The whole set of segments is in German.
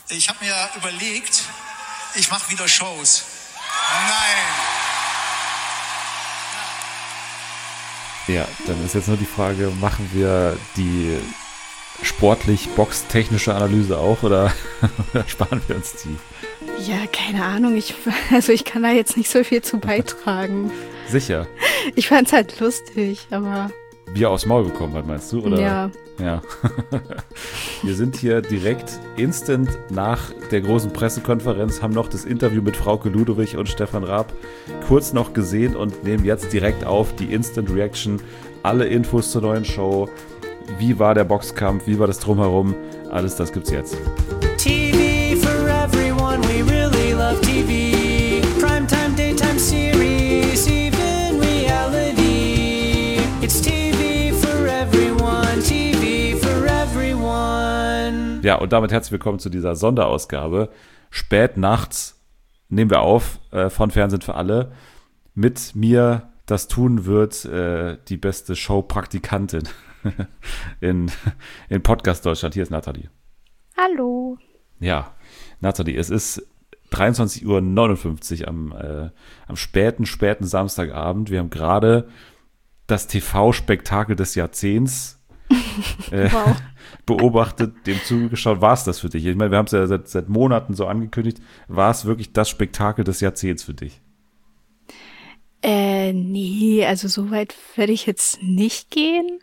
Ich habe mir überlegt, ich mache wieder Shows. Nein. Ja, dann ist jetzt nur die Frage, machen wir die sportlich boxtechnische Analyse auch oder sparen wir uns die? Ja, keine Ahnung. Ich kann da jetzt nicht so viel zu beitragen. Sicher. Ich fand's halt lustig, aber... Bier aufs Maul bekommen hat, meinst du? Oder? Ja. Ja. Wir sind hier direkt instant nach der großen Pressekonferenz, haben noch das Interview mit Frauke Ludowig und Stefan Raab kurz noch gesehen und nehmen jetzt direkt auf die Instant Reaction. Alle Infos zur neuen Show. Wie war der Boxkampf? Wie war das Drumherum? Alles das gibt's jetzt. TV for everyone, we really love TV. Primetime, daytime series, even reality. It's TV for everyone, TV for everyone. Ja, und damit herzlich willkommen zu dieser Sonderausgabe. Spät nachts nehmen wir auf von Fernsehen für alle. Mit mir das tun wird die beste Showpraktikantin in Podcast Deutschland. Hier ist Nathalie. Hallo. Ja, Nathalie, es ist 23:59 Uhr am späten Samstagabend. Wir haben gerade das TV-Spektakel des Jahrzehnts Wow. beobachtet, dem zugeschaut. War es das für dich? Ich meine, wir haben es ja seit Monaten so angekündigt. War es wirklich das Spektakel des Jahrzehnts für dich? Nee, also so weit werde ich jetzt nicht gehen.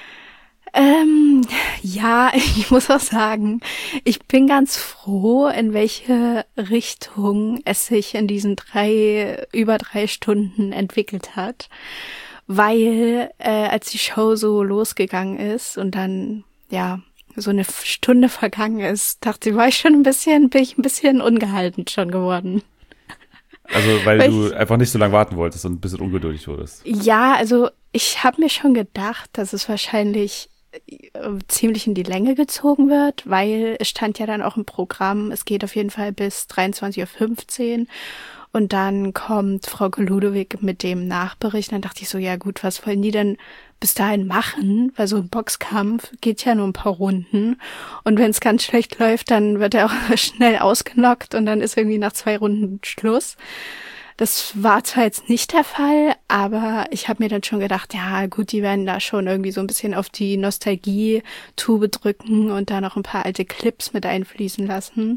Ja, ich muss auch sagen, ich bin ganz froh, in welche Richtung es sich in diesen über 3 Stunden entwickelt hat. Weil, als die Show so losgegangen ist und dann, ja, so eine Stunde vergangen ist, bin ich ein bisschen ungehalten schon geworden. Also, weil du einfach nicht so lange warten wolltest und ein bisschen ungeduldig wurdest. Ja, also ich habe mir schon gedacht, dass es wahrscheinlich ziemlich in die Länge gezogen wird, weil es stand ja dann auch im Programm, es geht auf jeden Fall bis 23:15 Uhr und dann kommt Frauke Ludowig mit dem Nachbericht. Dann dachte ich so, ja gut, was wollen die denn bis dahin machen? Weil so ein Boxkampf geht ja nur ein paar Runden und wenn es ganz schlecht läuft, dann wird er auch schnell ausgenockt und dann ist irgendwie nach 2 Runden Schluss. Das war zwar jetzt nicht der Fall, aber ich habe mir dann schon gedacht, ja gut, die werden da schon irgendwie so ein bisschen auf die Nostalgie-Tube drücken und da noch ein paar alte Clips mit einfließen lassen.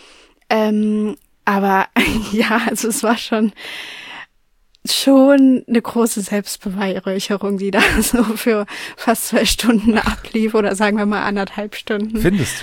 Aber ja, also es war schon eine große Selbstbeweihräucherung, die da so für fast 2 Stunden ablief oder sagen wir mal 1,5 Stunden. Findest du?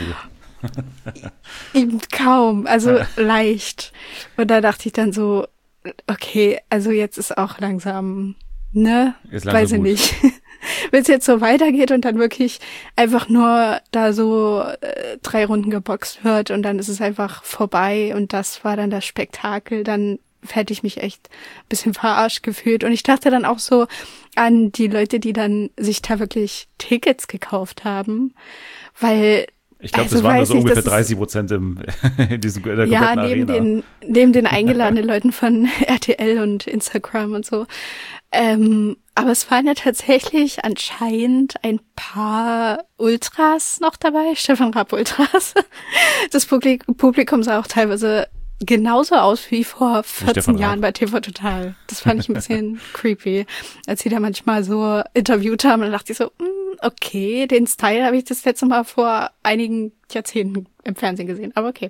Eben kaum, also leicht. Und da dachte ich dann so, okay, also jetzt ist auch langsam, ne? Weiß ich nicht. Wenn es jetzt so weitergeht und dann wirklich einfach nur da so 3 Runden geboxt wird und dann ist es einfach vorbei und das war dann das Spektakel, dann hätte ich mich echt ein bisschen verarscht gefühlt. Und ich dachte dann auch so an die Leute, die dann sich da wirklich Tickets gekauft haben, weil ich glaube, das waren nur so ungefähr 30% in dieser kompletten Arena. Neben den eingeladenen Leuten von RTL und Instagram und so. Aber es waren ja tatsächlich anscheinend ein paar Ultras noch dabei, Stefan Raab Ultras. Das Publikum sah auch teilweise genauso aus wie vor 14 Jahren bei TV Total. Das fand ich ein bisschen creepy, als sie da manchmal so interviewt haben. Und dann dachte ich so, okay, den Style habe ich das letzte Mal vor einigen Jahrzehnten im Fernsehen gesehen. Aber okay.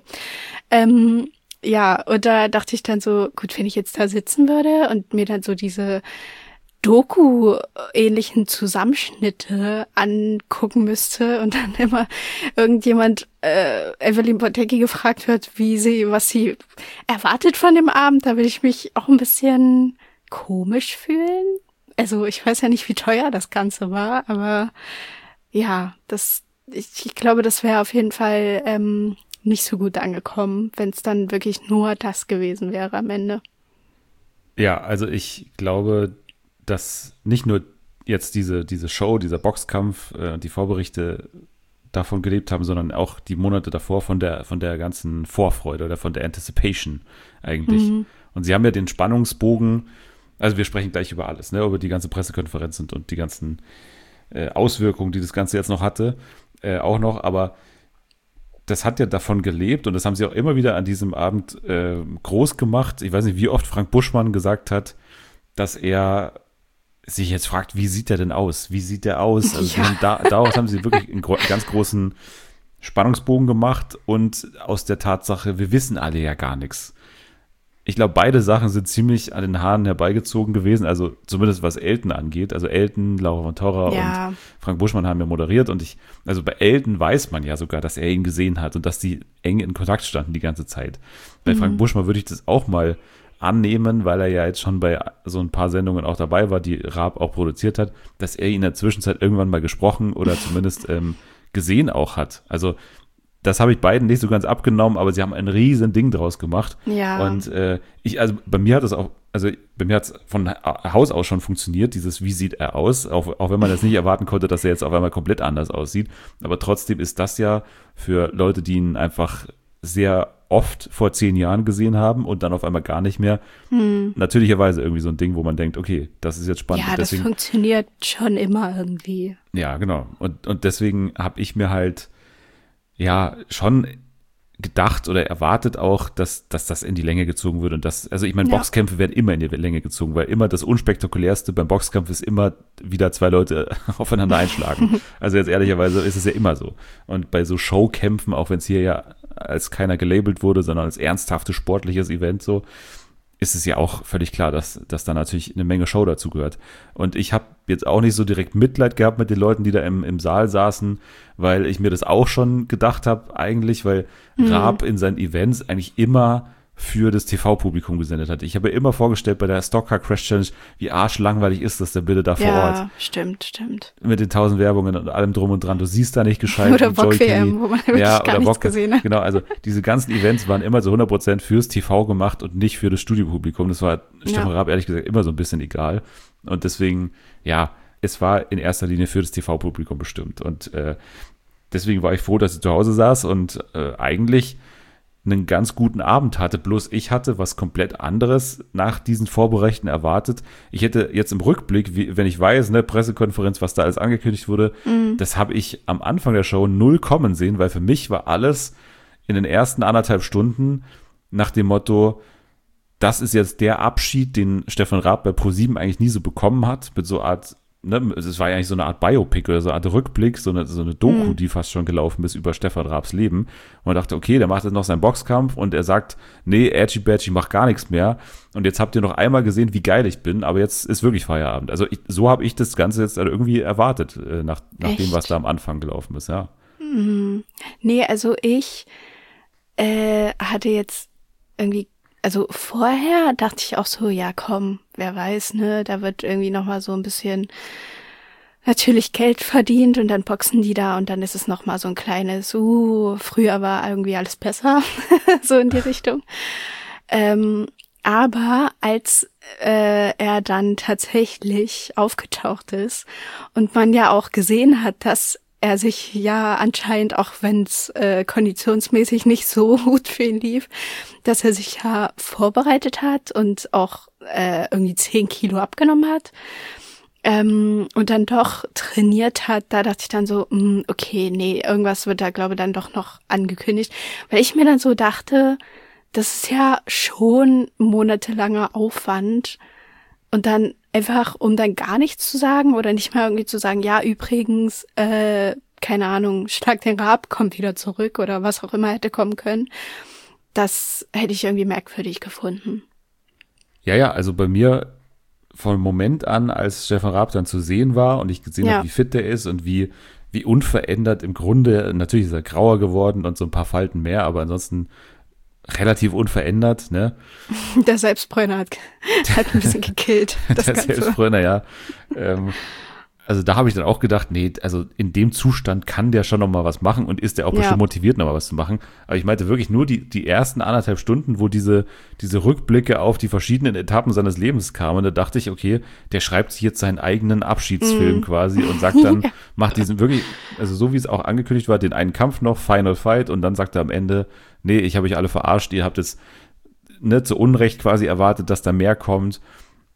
Ja, und da dachte ich dann so, gut, wenn ich jetzt da sitzen würde und mir dann so diese Doku-ähnlichen Zusammenschnitte angucken müsste und dann immer irgendjemand Evelyn Bottecki gefragt wird, was sie erwartet von dem Abend, da will ich mich auch ein bisschen komisch fühlen. Also ich weiß ja nicht, wie teuer das Ganze war, aber ja, ich glaube, das wäre auf jeden Fall nicht so gut angekommen, wenn es dann wirklich nur das gewesen wäre am Ende. Ja, also ich glaube, dass nicht nur jetzt diese Show, dieser Boxkampf, die Vorberichte davon gelebt haben, sondern auch die Monate davor von der ganzen Vorfreude oder von der Anticipation eigentlich. Mhm. Und sie haben ja den Spannungsbogen, also wir sprechen gleich über alles, ne, über die ganze Pressekonferenz und die ganzen Auswirkungen, die das Ganze jetzt noch hatte, auch noch, aber das hat ja davon gelebt und das haben sie auch immer wieder an diesem Abend groß gemacht. Ich weiß nicht, wie oft Frank Buschmann gesagt hat, dass er sich jetzt fragt, wie sieht der denn aus? Wie sieht der aus? Also sie haben daraus haben sie wirklich einen ganz großen Spannungsbogen gemacht und aus der Tatsache, wir wissen alle ja gar nichts. Ich glaube, beide Sachen sind ziemlich an den Haaren herbeigezogen gewesen, also zumindest was Elton angeht. Also Elton, Laura von Torra und Frank Buschmann haben ja moderiert und also bei Elton weiß man ja sogar, dass er ihn gesehen hat und dass die eng in Kontakt standen die ganze Zeit. Bei Frank Buschmann würde ich das auch mal annehmen, weil er ja jetzt schon bei so ein paar Sendungen auch dabei war, die Raab auch produziert hat, dass er ihn in der Zwischenzeit irgendwann mal gesprochen oder zumindest gesehen auch hat. Also das habe ich beiden nicht so ganz abgenommen, aber sie haben ein riesen Ding draus gemacht. Ja. Und bei mir hat es von Haus aus schon funktioniert, dieses wie sieht er aus, auch wenn man jetzt nicht erwarten konnte, dass er jetzt auf einmal komplett anders aussieht. Aber trotzdem ist das ja für Leute, die ihn einfach sehr oft vor 10 Jahren gesehen haben und dann auf einmal gar nicht mehr, natürlicherweise irgendwie so ein Ding, wo man denkt, okay, das ist jetzt spannend. Ja, das funktioniert schon immer irgendwie. Ja, genau. Und deswegen habe ich mir halt schon gedacht oder erwartet auch, dass das in die Länge gezogen wird und also ich meine, Boxkämpfe werden immer in die Länge gezogen, weil immer das Unspektakulärste beim Boxkampf ist immer wieder 2 Leute aufeinander einschlagen. Also jetzt ehrlicherweise ist es ja immer so. Und bei so Showkämpfen, auch wenn es hier ja als keiner gelabelt wurde, sondern als ernsthaftes sportliches Event so, ist es ja auch völlig klar, dass da natürlich eine Menge Show dazu gehört. Und ich habe jetzt auch nicht so direkt Mitleid gehabt mit den Leuten, die da im Saal saßen, weil ich mir das auch schon gedacht habe eigentlich, weil Raab in seinen Events eigentlich immer für das TV-Publikum gesendet hat. Ich habe mir immer vorgestellt bei der Stockcar Crash Challenge, wie arschlangweilig ist das denn bitte da vor Ort. Ja, stimmt. Mit den 1000 Werbungen und allem drum und dran. Du siehst da nicht gescheit. Oder Bock-WM, wo man wirklich gar nichts gesehen hat. Genau, also diese ganzen Events waren immer so 100% fürs TV gemacht und nicht für das Studiopublikum. Das war Stefan Raab ehrlich gesagt immer so ein bisschen egal. Und deswegen, es war in erster Linie für das TV-Publikum bestimmt. Und deswegen war ich froh, dass ich zu Hause saß und eigentlich einen ganz guten Abend hatte, bloß ich hatte was komplett anderes nach diesen Vorberichten erwartet. Ich hätte jetzt im Rückblick, wenn ich weiß, Pressekonferenz, was da alles angekündigt wurde, das habe ich am Anfang der Show 0 kommen sehen, weil für mich war alles in den ersten 1,5 Stunden nach dem Motto, das ist jetzt der Abschied, den Stefan Raab bei ProSieben eigentlich nie so bekommen hat, mit so einer Art, es war ja eigentlich so eine Art Biopic oder so eine Art Rückblick, so eine Doku, die fast schon gelaufen ist über Stefan Raabs Leben. Und man dachte, okay, der macht jetzt noch seinen Boxkampf und er sagt, nee, Edgy Badgy, mach gar nichts mehr. Und jetzt habt ihr noch einmal gesehen, wie geil ich bin, aber jetzt ist wirklich Feierabend. Also so habe ich das Ganze jetzt irgendwie erwartet, nach dem, was da am Anfang gelaufen ist, ja. Nee, also ich hatte jetzt irgendwie, also vorher dachte ich auch so, ja komm, wer weiß, da wird irgendwie nochmal so ein bisschen natürlich Geld verdient und dann boxen die da und dann ist es nochmal so ein kleines, früher war irgendwie alles besser, so in die Richtung. Aber als er dann tatsächlich aufgetaucht ist und man ja auch gesehen hat, dass er sich ja anscheinend, auch wenn es konditionsmäßig nicht so gut für ihn lief, dass er sich ja vorbereitet hat und auch irgendwie 10 Kilo abgenommen hat und dann doch trainiert hat. Da dachte ich dann so, okay, nee, irgendwas wird da, glaube ich, dann doch noch angekündigt. Weil ich mir dann so dachte, das ist ja schon monatelanger Aufwand und dann einfach, um dann gar nichts zu sagen oder nicht mal irgendwie zu sagen, ja, übrigens, keine Ahnung, Schlag den Raab, kommt wieder zurück oder was auch immer hätte kommen können. Das hätte ich irgendwie merkwürdig gefunden. Ja, also bei mir vom Moment an, als Stefan Raab dann zu sehen war und ich gesehen habe, wie fit der ist und wie unverändert im Grunde, natürlich ist er grauer geworden und so ein paar Falten mehr, aber ansonsten relativ unverändert, ne? Der Selbstbräuner hat ein bisschen gekillt. Das Der Selbstbräuner, ja. Also da habe ich dann auch gedacht, nee, also in dem Zustand kann der schon noch mal was machen und ist der auch bestimmt motiviert, noch mal was zu machen. Aber ich meinte wirklich nur die ersten 1,5 Stunden, wo diese Rückblicke auf die verschiedenen Etappen seines Lebens kamen. Da dachte ich, okay, der schreibt sich jetzt seinen eigenen Abschiedsfilm quasi und sagt dann, macht diesen wirklich, also so wie es auch angekündigt war, den einen Kampf noch, Final Fight, und dann sagt er am Ende, nee, ich habe euch alle verarscht, ihr habt jetzt zu Unrecht quasi erwartet, dass da mehr kommt.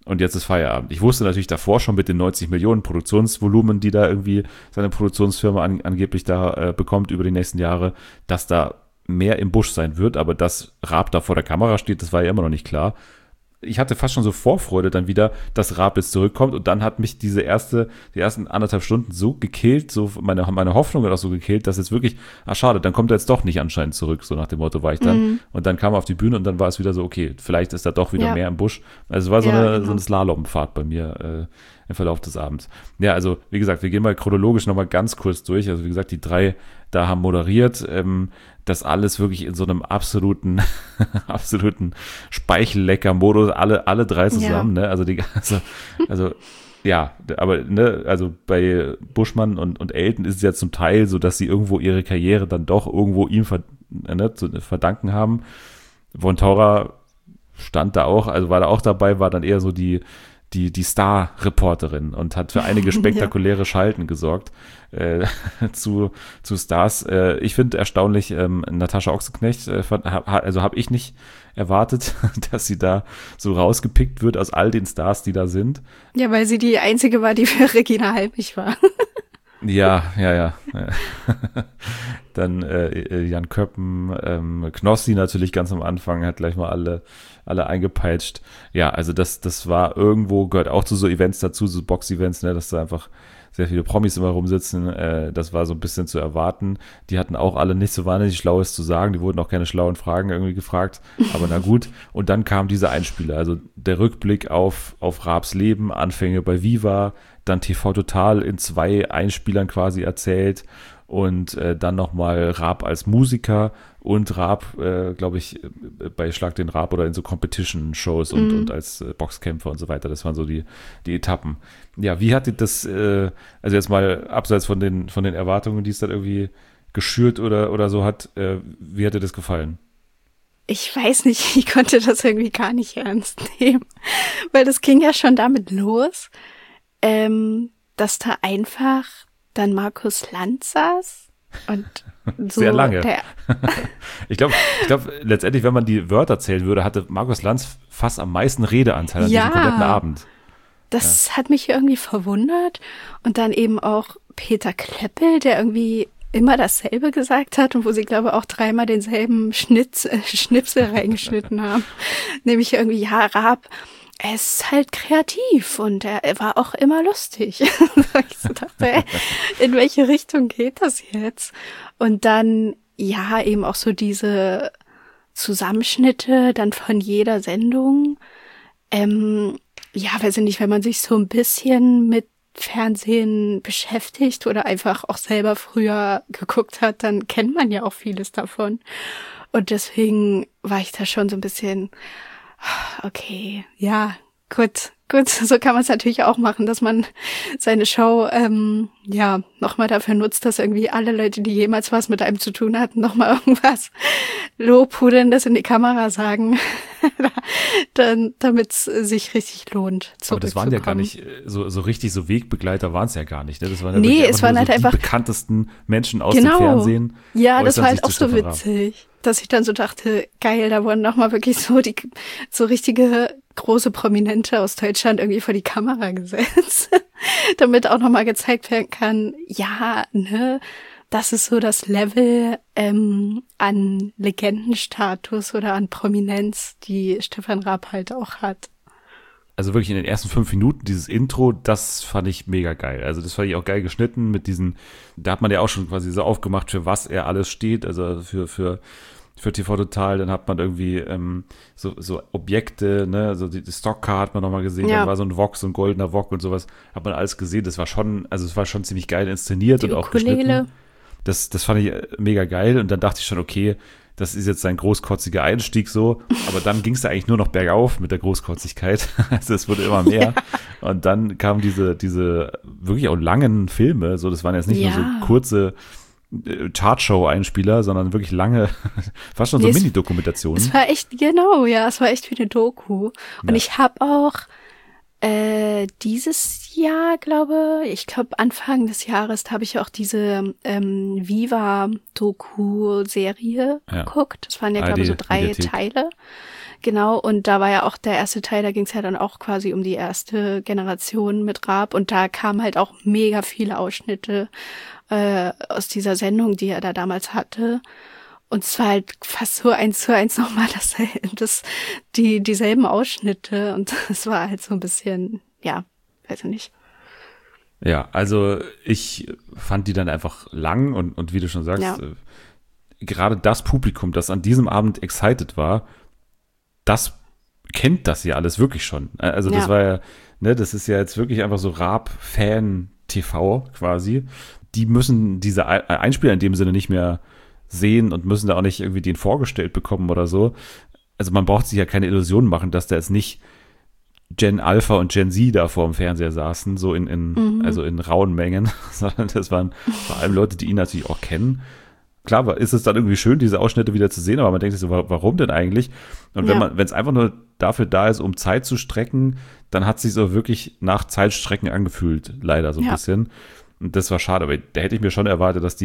und jetzt ist Feierabend. Ich wusste natürlich davor schon mit den 90 Millionen Produktionsvolumen, die da irgendwie seine Produktionsfirma angeblich da bekommt über die nächsten Jahre, dass da mehr im Busch sein wird, aber dass Raab da vor der Kamera steht, das war ja immer noch nicht klar. Ich hatte fast schon so Vorfreude dann wieder, dass Raab jetzt zurückkommt, und dann hat mich die ersten 1,5 Stunden so gekillt, so meine Hoffnung hat auch so gekillt, dass jetzt wirklich, schade, dann kommt er jetzt doch nicht anscheinend zurück, so nach dem Motto war ich dann. Und dann kam er auf die Bühne und dann war es wieder so, okay, vielleicht ist da doch wieder mehr im Busch. Also es war so eine Slalomfahrt bei mir im Verlauf des Abends. Ja, also wie gesagt, wir gehen mal chronologisch nochmal ganz kurz durch. Also wie gesagt, die 3 da haben moderiert, das alles wirklich in so einem absoluten Speichellecker-Modus, alle 3 zusammen, ne? Also ja, aber ne, also bei Buschmann und Elton ist es ja zum Teil so, dass sie irgendwo ihre Karriere dann doch irgendwo ihm zu verdanken haben. Von Tora stand da auch, also war da auch dabei, war dann eher so die Star-Reporterin und hat für einige spektakuläre Schalten gesorgt zu Stars. Ich finde erstaunlich, Natascha Ochsenknecht, also habe ich nicht erwartet, dass sie da so rausgepickt wird aus all den Stars, die da sind. Ja, weil sie die einzige war, die für Regina Halmich war. Ja. Dann Jan Köppen, Knossi natürlich ganz am Anfang, hat gleich mal alle eingepeitscht. Ja, also das war irgendwo, gehört auch zu so Events dazu, so Box-Events, ne, dass da einfach sehr viele Promis immer rumsitzen. Das war so ein bisschen zu erwarten. Die hatten auch alle nicht so wahnsinnig Schlaues zu sagen. Die wurden auch keine schlauen Fragen irgendwie gefragt. Aber na gut. Und dann kam dieser Einspieler, also der Rückblick auf Raabs Leben, Anfänge bei Viva, dann TV Total in 2 Einspielern quasi erzählt und dann nochmal Raab als Musiker und Raab, glaube ich, bei Schlag den Raab oder in so Competition-Shows und als Boxkämpfer und so weiter. Das waren so die Etappen. Ja, wie hat dir das, also jetzt mal abseits von den Erwartungen, die es dann irgendwie geschürt oder so hat, wie hat dir das gefallen? Ich weiß nicht, ich konnte das irgendwie gar nicht ernst nehmen, weil das ging ja schon damit los, dass da einfach dann Markus Lanz saß und so. Sehr lange. Ich glaube, letztendlich, wenn man die Wörter zählen würde, hatte Markus Lanz fast am meisten Redeanteil an diesem kompletten Abend. Das hat mich irgendwie verwundert. Und dann eben auch Peter Kleppel, der irgendwie immer dasselbe gesagt hat und wo sie, glaube ich, auch 3-mal denselben Schnipsel reingeschnitten haben. Nämlich irgendwie, ja, Raab, er ist halt kreativ und er war auch immer lustig. Ich so dachte, in welche Richtung geht das jetzt? Und dann, ja, eben auch so diese Zusammenschnitte dann von jeder Sendung. Ja, weiß ich nicht, wenn man sich so ein bisschen mit Fernsehen beschäftigt oder einfach auch selber früher geguckt hat, dann kennt man ja auch vieles davon. Und deswegen war ich da schon so ein bisschen, okay, ja, gut, so kann man es natürlich auch machen, dass man seine Show ja nochmal dafür nutzt, dass irgendwie alle Leute, die jemals was mit einem zu tun hatten, nochmal irgendwas Lobhuderndes in die Kamera sagen, dann damit es sich richtig lohnt. Aber das waren ja gar nicht so richtig, so Wegbegleiter waren es ja gar nicht. Ne? Das waren ja nee, es waren halt so einfach die bekanntesten Menschen aus dem Fernsehen. Ja, das war halt auch so witzig, dass ich dann so dachte, geil, da wurden nochmal wirklich so richtige große Prominente aus Deutschland irgendwie vor die Kamera gesetzt, damit auch nochmal gezeigt werden kann, ja, ne, das ist so das Level an Legendenstatus oder an Prominenz, die Stefan Raab halt auch hat. Also wirklich in den ersten 5 Minuten, dieses Intro, das fand ich mega geil. Also das fand ich auch geil geschnitten mit diesen, da hat man ja auch schon quasi so aufgemacht, für was er alles steht, also für TV Total, dann hat man irgendwie so Objekte, ne, also die Stockcar hat man nochmal gesehen, dann war so ein Wok, so ein goldener Wok und sowas, hat man alles gesehen, das war schon, also es war schon ziemlich geil inszeniert und auch geschnitten. Das fand ich mega geil und dann dachte ich schon, okay, das ist jetzt ein großkotziger Einstieg so, aber dann ging es da eigentlich nur noch bergauf mit der Großkotzigkeit, also es wurde immer mehr und dann kamen diese wirklich auch langen Filme, so, das waren jetzt nicht nur so kurze Chartshow-Einspieler, sondern wirklich lange, fast schon so Mini-Dokumentationen. Es war echt, genau, ja, es war echt wie eine Doku. Und ich habe auch dieses Jahr, ich glaube Anfang des Jahres, habe ich auch diese Viva-Doku-Serie geguckt. Das waren ja, glaube ich, so 3 Teile. genau. Und da war ja auch der erste Teil, da ging es ja dann auch quasi um die erste Generation mit Raab. Und da kamen halt auch mega viele Ausschnitte aus dieser Sendung, die er da damals hatte. Und es war halt fast so 1:1 nochmal dieselben Ausschnitte. Und es war halt so ein bisschen, ja, weiß ich nicht. Ja, also ich fand die dann einfach lang und wie du schon sagst, gerade das Publikum, das an diesem Abend excited war, das kennt das ja alles wirklich schon. Also das war ja, ne, das ist ja jetzt wirklich einfach so Raab-Fan-TV quasi. Die müssen diese Einspieler in dem Sinne nicht mehr sehen und müssen da auch nicht irgendwie den vorgestellt bekommen oder so. Also man braucht sich ja keine Illusionen machen, dass da jetzt nicht Gen Alpha und Gen Z da vor dem Fernseher saßen, so also in rauen Mengen, sondern das waren vor allem Leute, die ihn natürlich auch kennen. Klar, ist es dann irgendwie schön, diese Ausschnitte wieder zu sehen, aber man denkt sich so, warum denn eigentlich? Und wenn es einfach nur dafür da ist, um Zeit zu strecken, dann hat es sich so wirklich nach Zeitstrecken angefühlt, leider so ein bisschen. Und das war schade, aber da hätte ich mir schon erwartet, dass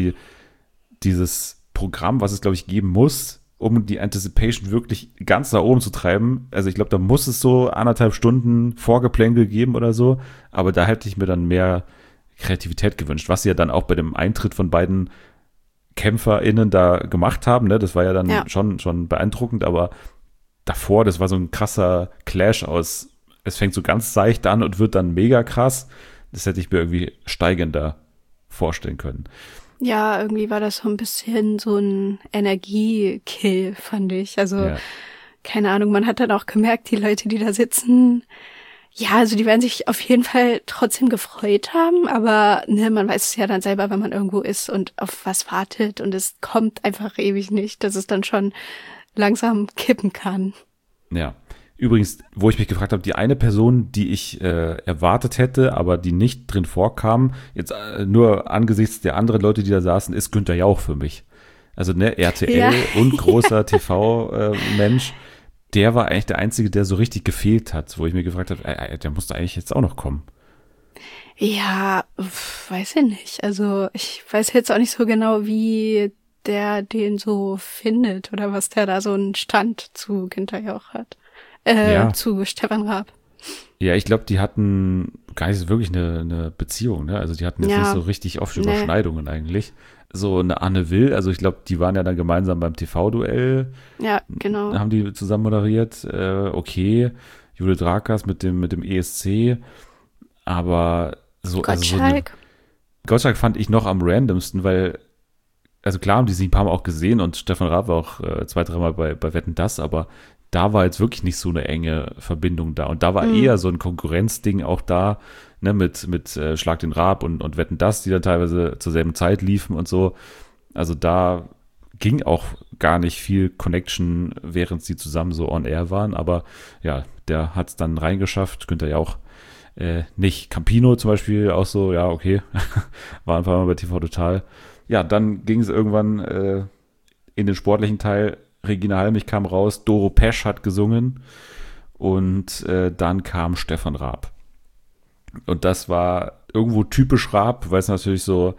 dieses Programm, was es, glaube ich, geben muss, um die Anticipation wirklich ganz nach oben zu treiben. Also ich glaube, da muss es so 1,5 Stunden Vorgeplänkel geben oder so. Aber da hätte ich mir dann mehr Kreativität gewünscht, was sie ja dann auch bei dem Eintritt von beiden KämpferInnen da gemacht haben. Ne? Das war ja dann schon beeindruckend. Aber davor, das war so ein krasser Clash aus, es fängt so ganz seicht an und wird dann mega krass. Das hätte ich mir irgendwie steigender vorstellen können. Ja, irgendwie war das so ein bisschen so ein Energiekill, fand ich. Also, keine Ahnung, man hat dann auch gemerkt, die Leute, die da sitzen, ja, also die werden sich auf jeden Fall trotzdem gefreut haben, aber ne, man weiß es ja dann selber, wenn man irgendwo ist und auf was wartet und es kommt einfach ewig nicht, dass es dann schon langsam kippen kann. Ja. Übrigens, wo ich mich gefragt habe, die eine Person, die ich erwartet hätte, aber die nicht drin vorkam, jetzt nur angesichts der anderen Leute, die da saßen, ist Günther Jauch für mich. Also ne, RTL und großer TV-Mensch, der war eigentlich der Einzige, der so richtig gefehlt hat, wo ich mir gefragt habe, der musste eigentlich jetzt auch noch kommen. Ja, weiß ich nicht. Also ich weiß jetzt auch nicht so genau, wie der den so findet oder was der da so einen Stand zu Günther Jauch hat. Zu Stefan Raab. Ja, ich glaube, die hatten gar nicht so wirklich eine Beziehung, ne? Also die hatten jetzt nicht so richtig oft Überschneidungen eigentlich. So eine Anne Will, also ich glaube, die waren ja dann gemeinsam beim TV-Duell. Ja, genau. Haben die zusammen moderiert. Okay, Judith Rakers mit dem ESC. Aber so. Gottschalk. Gottschalk fand ich noch am randomsten, weil, also klar haben die sich ein paar Mal auch gesehen und Stefan Raab war auch 2-3 Mal bei Wetten, dass, aber da war jetzt wirklich nicht so eine enge Verbindung da. Und da war eher so ein Konkurrenzding auch da, ne, mit Schlag den Raab und Wetten, dass, die dann teilweise zur selben Zeit liefen und so. Also da ging auch gar nicht viel Connection, während sie zusammen so on air waren. Aber ja, der hat es dann reingeschafft. Günther Jauch nicht. Campino zum Beispiel auch so, ja, okay. War ein paar Mal bei TV Total. Ja, dann ging es irgendwann in den sportlichen Teil. Regina Halmich kam raus, Doro Pesch hat gesungen und dann kam Stefan Raab. Und das war irgendwo typisch Raab, weil es natürlich so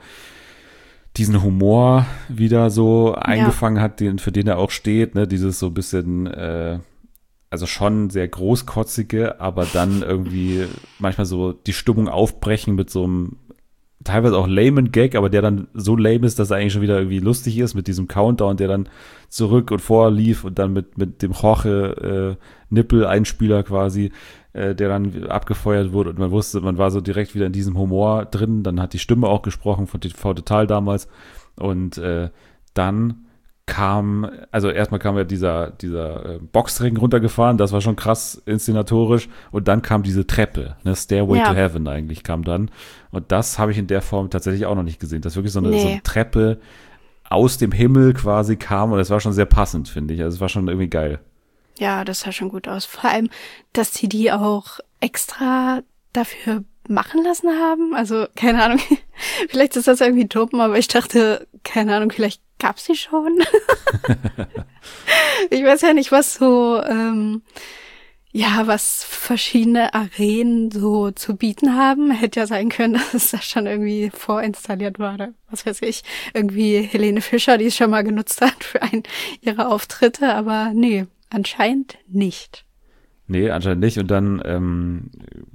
diesen Humor wieder so eingefangen hat, für den er auch steht, ne? Dieses so ein bisschen, also schon sehr großkotzige, aber dann irgendwie manchmal so die Stimmung aufbrechen mit so einem teilweise auch lamen Gag, aber der dann so lame ist, dass er eigentlich schon wieder irgendwie lustig ist, mit diesem Countdown, der dann zurück und vor lief und dann mit dem Jorge-Nippel-Einspieler quasi, der dann abgefeuert wurde und man wusste, man war so direkt wieder in diesem Humor drin, dann hat die Stimme auch gesprochen von TV Total damals und dann erstmal kam ja dieser Boxring runtergefahren, das war schon krass inszenatorisch und dann kam diese Treppe, ne, Stairway to Heaven eigentlich kam dann und das habe ich in der Form tatsächlich auch noch nicht gesehen, dass wirklich so eine Treppe aus dem Himmel quasi kam und das war schon sehr passend, finde ich, also es war schon irgendwie geil. Ja, das sah schon gut aus, vor allem, dass die auch extra dafür machen lassen haben, also keine Ahnung, vielleicht ist das irgendwie dumm, aber ich dachte, keine Ahnung, vielleicht gab's die schon. Ich weiß ja nicht, was so, was verschiedene Arenen so zu bieten haben. Hätte ja sein können, dass es da schon irgendwie vorinstalliert war oder was weiß ich. Irgendwie Helene Fischer, die es schon mal genutzt hat für einen ihrer Auftritte, aber nee, Anscheinend nicht. Nee, anscheinend nicht. Und dann,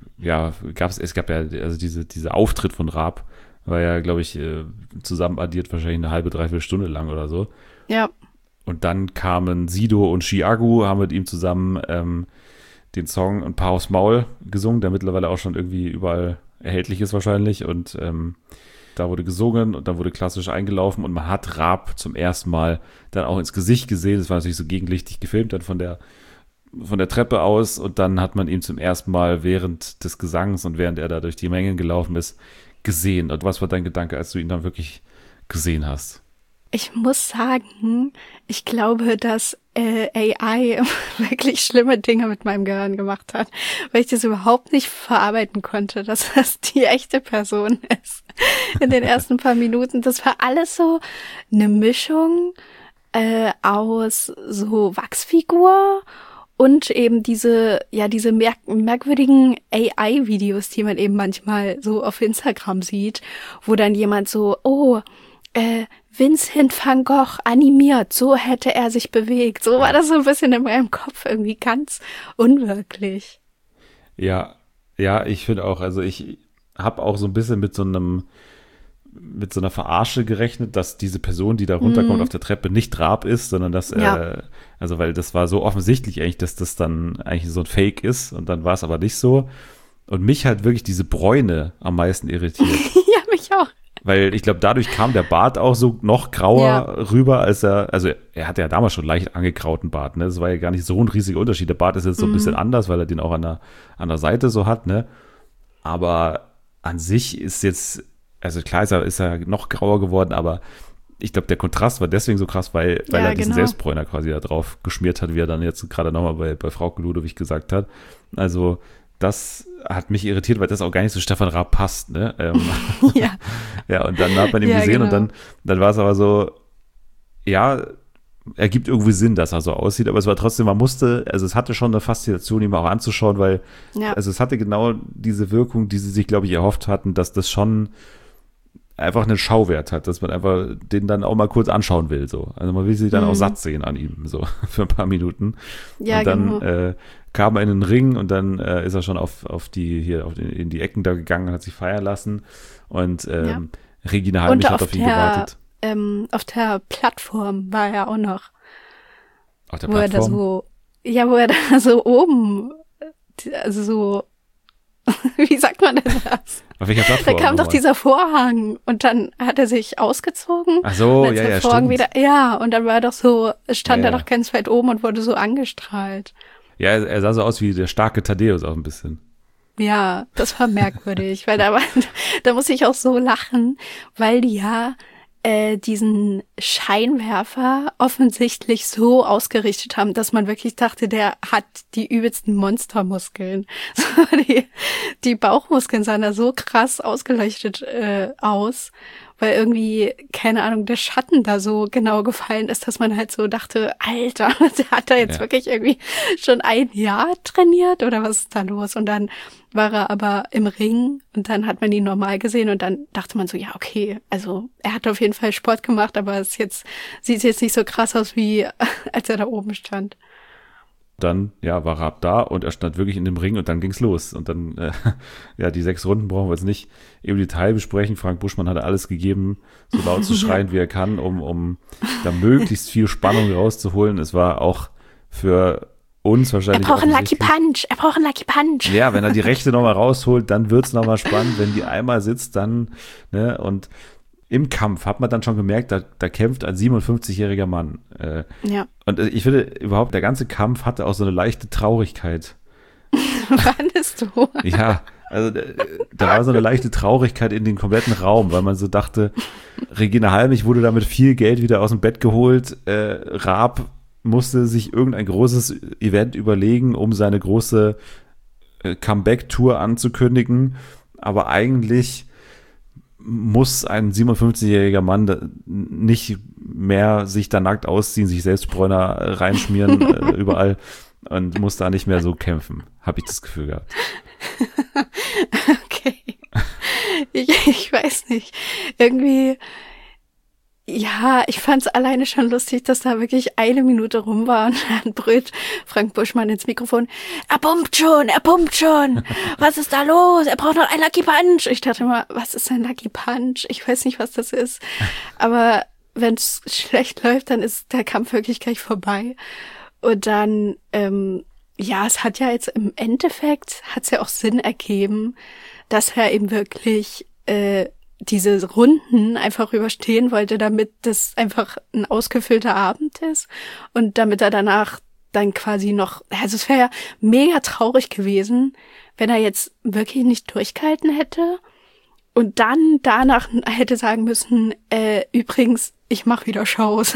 es gab ja, also dieser Auftritt von Raab war ja, glaube ich, zusammen addiert wahrscheinlich eine halbe, dreiviertel Stunde lang oder so. Ja. Und dann kamen Sido und Chiagu, haben mit ihm zusammen den Song Ein Paar aufs Maul gesungen, der mittlerweile auch schon irgendwie überall erhältlich ist wahrscheinlich. Und da wurde gesungen und dann wurde klassisch eingelaufen und man hat Raab zum ersten Mal dann auch ins Gesicht gesehen. Das war natürlich so gegenlichtig gefilmt, dann von der Treppe aus, und dann hat man ihn zum ersten Mal während des Gesangs und während er da durch die Mengen gelaufen ist, gesehen. Und was war dein Gedanke, als du ihn dann wirklich gesehen hast? Ich muss sagen, ich glaube, dass AI wirklich schlimme Dinge mit meinem Gehirn gemacht hat, weil ich das überhaupt nicht verarbeiten konnte, dass das die echte Person ist. In den ersten paar Minuten, das war alles so eine Mischung aus so Wachsfigur und eben diese merkwürdigen AI-Videos, die man eben manchmal so auf Instagram sieht, wo dann jemand so, Vincent van Gogh animiert, so hätte er sich bewegt. So war das so ein bisschen in meinem Kopf irgendwie ganz unwirklich. Ja, ich finde auch, also ich habe auch so ein bisschen mit so einer Verarsche gerechnet, dass diese Person, die da runterkommt auf der Treppe, nicht Raab ist, sondern dass also weil das war so offensichtlich eigentlich, dass das dann eigentlich so ein Fake ist, und dann war es aber nicht so. Und mich hat wirklich diese Bräune am meisten irritiert. Ja, mich auch. Weil ich glaube, dadurch kam der Bart auch so noch grauer rüber, als er hatte ja damals schon leicht angegrauten Bart, ne? Das war ja gar nicht so ein riesiger Unterschied. Der Bart ist jetzt so ein bisschen anders, weil er den auch an der Seite so hat, ne? Aber an sich ist jetzt, also klar ist er noch grauer geworden, aber ich glaube, der Kontrast war deswegen so krass, weil er diesen Selbstbräuner quasi da drauf geschmiert hat, wie er dann jetzt gerade nochmal bei Frauke Ludewig gesagt hat. Also das hat mich irritiert, weil das auch gar nicht zu Stefan Raab passt, ne? Ja. Ja, und dann hat man ihn gesehen, genau. Und dann war es aber so, ja, ergibt irgendwie Sinn, dass er so aussieht, aber es war trotzdem, es hatte schon eine Faszination, ihn auch anzuschauen, weil, also es hatte genau diese Wirkung, die sie sich, glaube ich, erhofft hatten, dass das schon einfach einen Schauwert hat, dass man einfach den dann auch mal kurz anschauen will, so. Also man will sich dann auch satt sehen an ihm, so, für ein paar Minuten. Ja, und dann genau. kam er in den Ring und dann ist er schon in die Ecken da gegangen und hat sich feiern lassen. Und Regina Halmich hat auf ihn gewartet. Auf der Plattform war er auch noch. Auf der Plattform? Wo er da so oben, also so, wie sagt man denn das? Auf welcher Plattform? Da kam doch dieser Vorhang und dann hat er sich ausgezogen. Ach so, und ja, Vorhang stimmt. Wieder, und dann war er doch so, stand Ja, er doch ganz weit oben und wurde so angestrahlt. Ja, er sah so aus wie der starke Thaddeus auch ein bisschen. Ja, das war merkwürdig, weil da muss ich auch so lachen, weil die diesen Scheinwerfer offensichtlich so ausgerichtet haben, dass man wirklich dachte, der hat die übelsten Monstermuskeln. So, die Bauchmuskeln sahen da so krass ausgeleuchtet aus, weil irgendwie, keine Ahnung, der Schatten da so genau gefallen ist, dass man halt so dachte, Alter, der hat da jetzt wirklich irgendwie schon ein Jahr trainiert oder was ist da los? Und dann war er aber im Ring und dann hat man ihn normal gesehen und dann dachte man so, ja, okay, also er hat auf jeden Fall Sport gemacht, aber sieht jetzt nicht so krass aus, wie als er da oben stand. Dann, war Raab da und er stand wirklich in dem Ring und dann ging's los. Und dann, die 6 Runden brauchen wir jetzt nicht im Detail besprechen. Frank Buschmann hat alles gegeben, so laut zu schreien, wie er kann, um da möglichst viel Spannung rauszuholen. Es war auch für uns wahrscheinlich. Er braucht einen Lucky Punch. Ja, wenn er die rechte nochmal rausholt, dann wird's nochmal spannend. Wenn die einmal sitzt, dann, ne, und im Kampf hat man dann schon gemerkt, da kämpft ein 57-jähriger Mann. Ja. Und ich finde überhaupt, der ganze Kampf hatte auch so eine leichte Traurigkeit. Fandest du? Ja, also da war so eine leichte Traurigkeit in den kompletten Raum, weil man so dachte, Regina Halmich wurde damit viel Geld wieder aus dem Bett geholt. Raab musste sich irgendein großes Event überlegen, um seine große Comeback-Tour anzukündigen. Aber eigentlich muss ein 57-jähriger Mann nicht mehr sich da nackt ausziehen, sich selbst Bräuner reinschmieren überall und muss da nicht mehr so kämpfen, habe ich das Gefühl gehabt. Okay. Ich weiß nicht. Irgendwie, Ja, ich fand's alleine schon lustig, dass da wirklich eine Minute rum war und dann brüllt Frank Buschmann ins Mikrofon, er pumpt schon, was ist da los, er braucht noch ein Lucky Punch. Ich dachte immer, was ist ein Lucky Punch? Ich weiß nicht, was das ist, aber wenn's schlecht läuft, dann ist der Kampf wirklich gleich vorbei. Und dann, ja, es hat ja jetzt im Endeffekt, hat's ja auch Sinn ergeben, dass er eben wirklich diese Runden einfach überstehen wollte, damit das einfach ein ausgefüllter Abend ist und damit er danach dann quasi noch, also es wäre ja mega traurig gewesen, wenn er jetzt wirklich nicht durchgehalten hätte und dann danach hätte sagen müssen, übrigens, ich mache wieder Shows.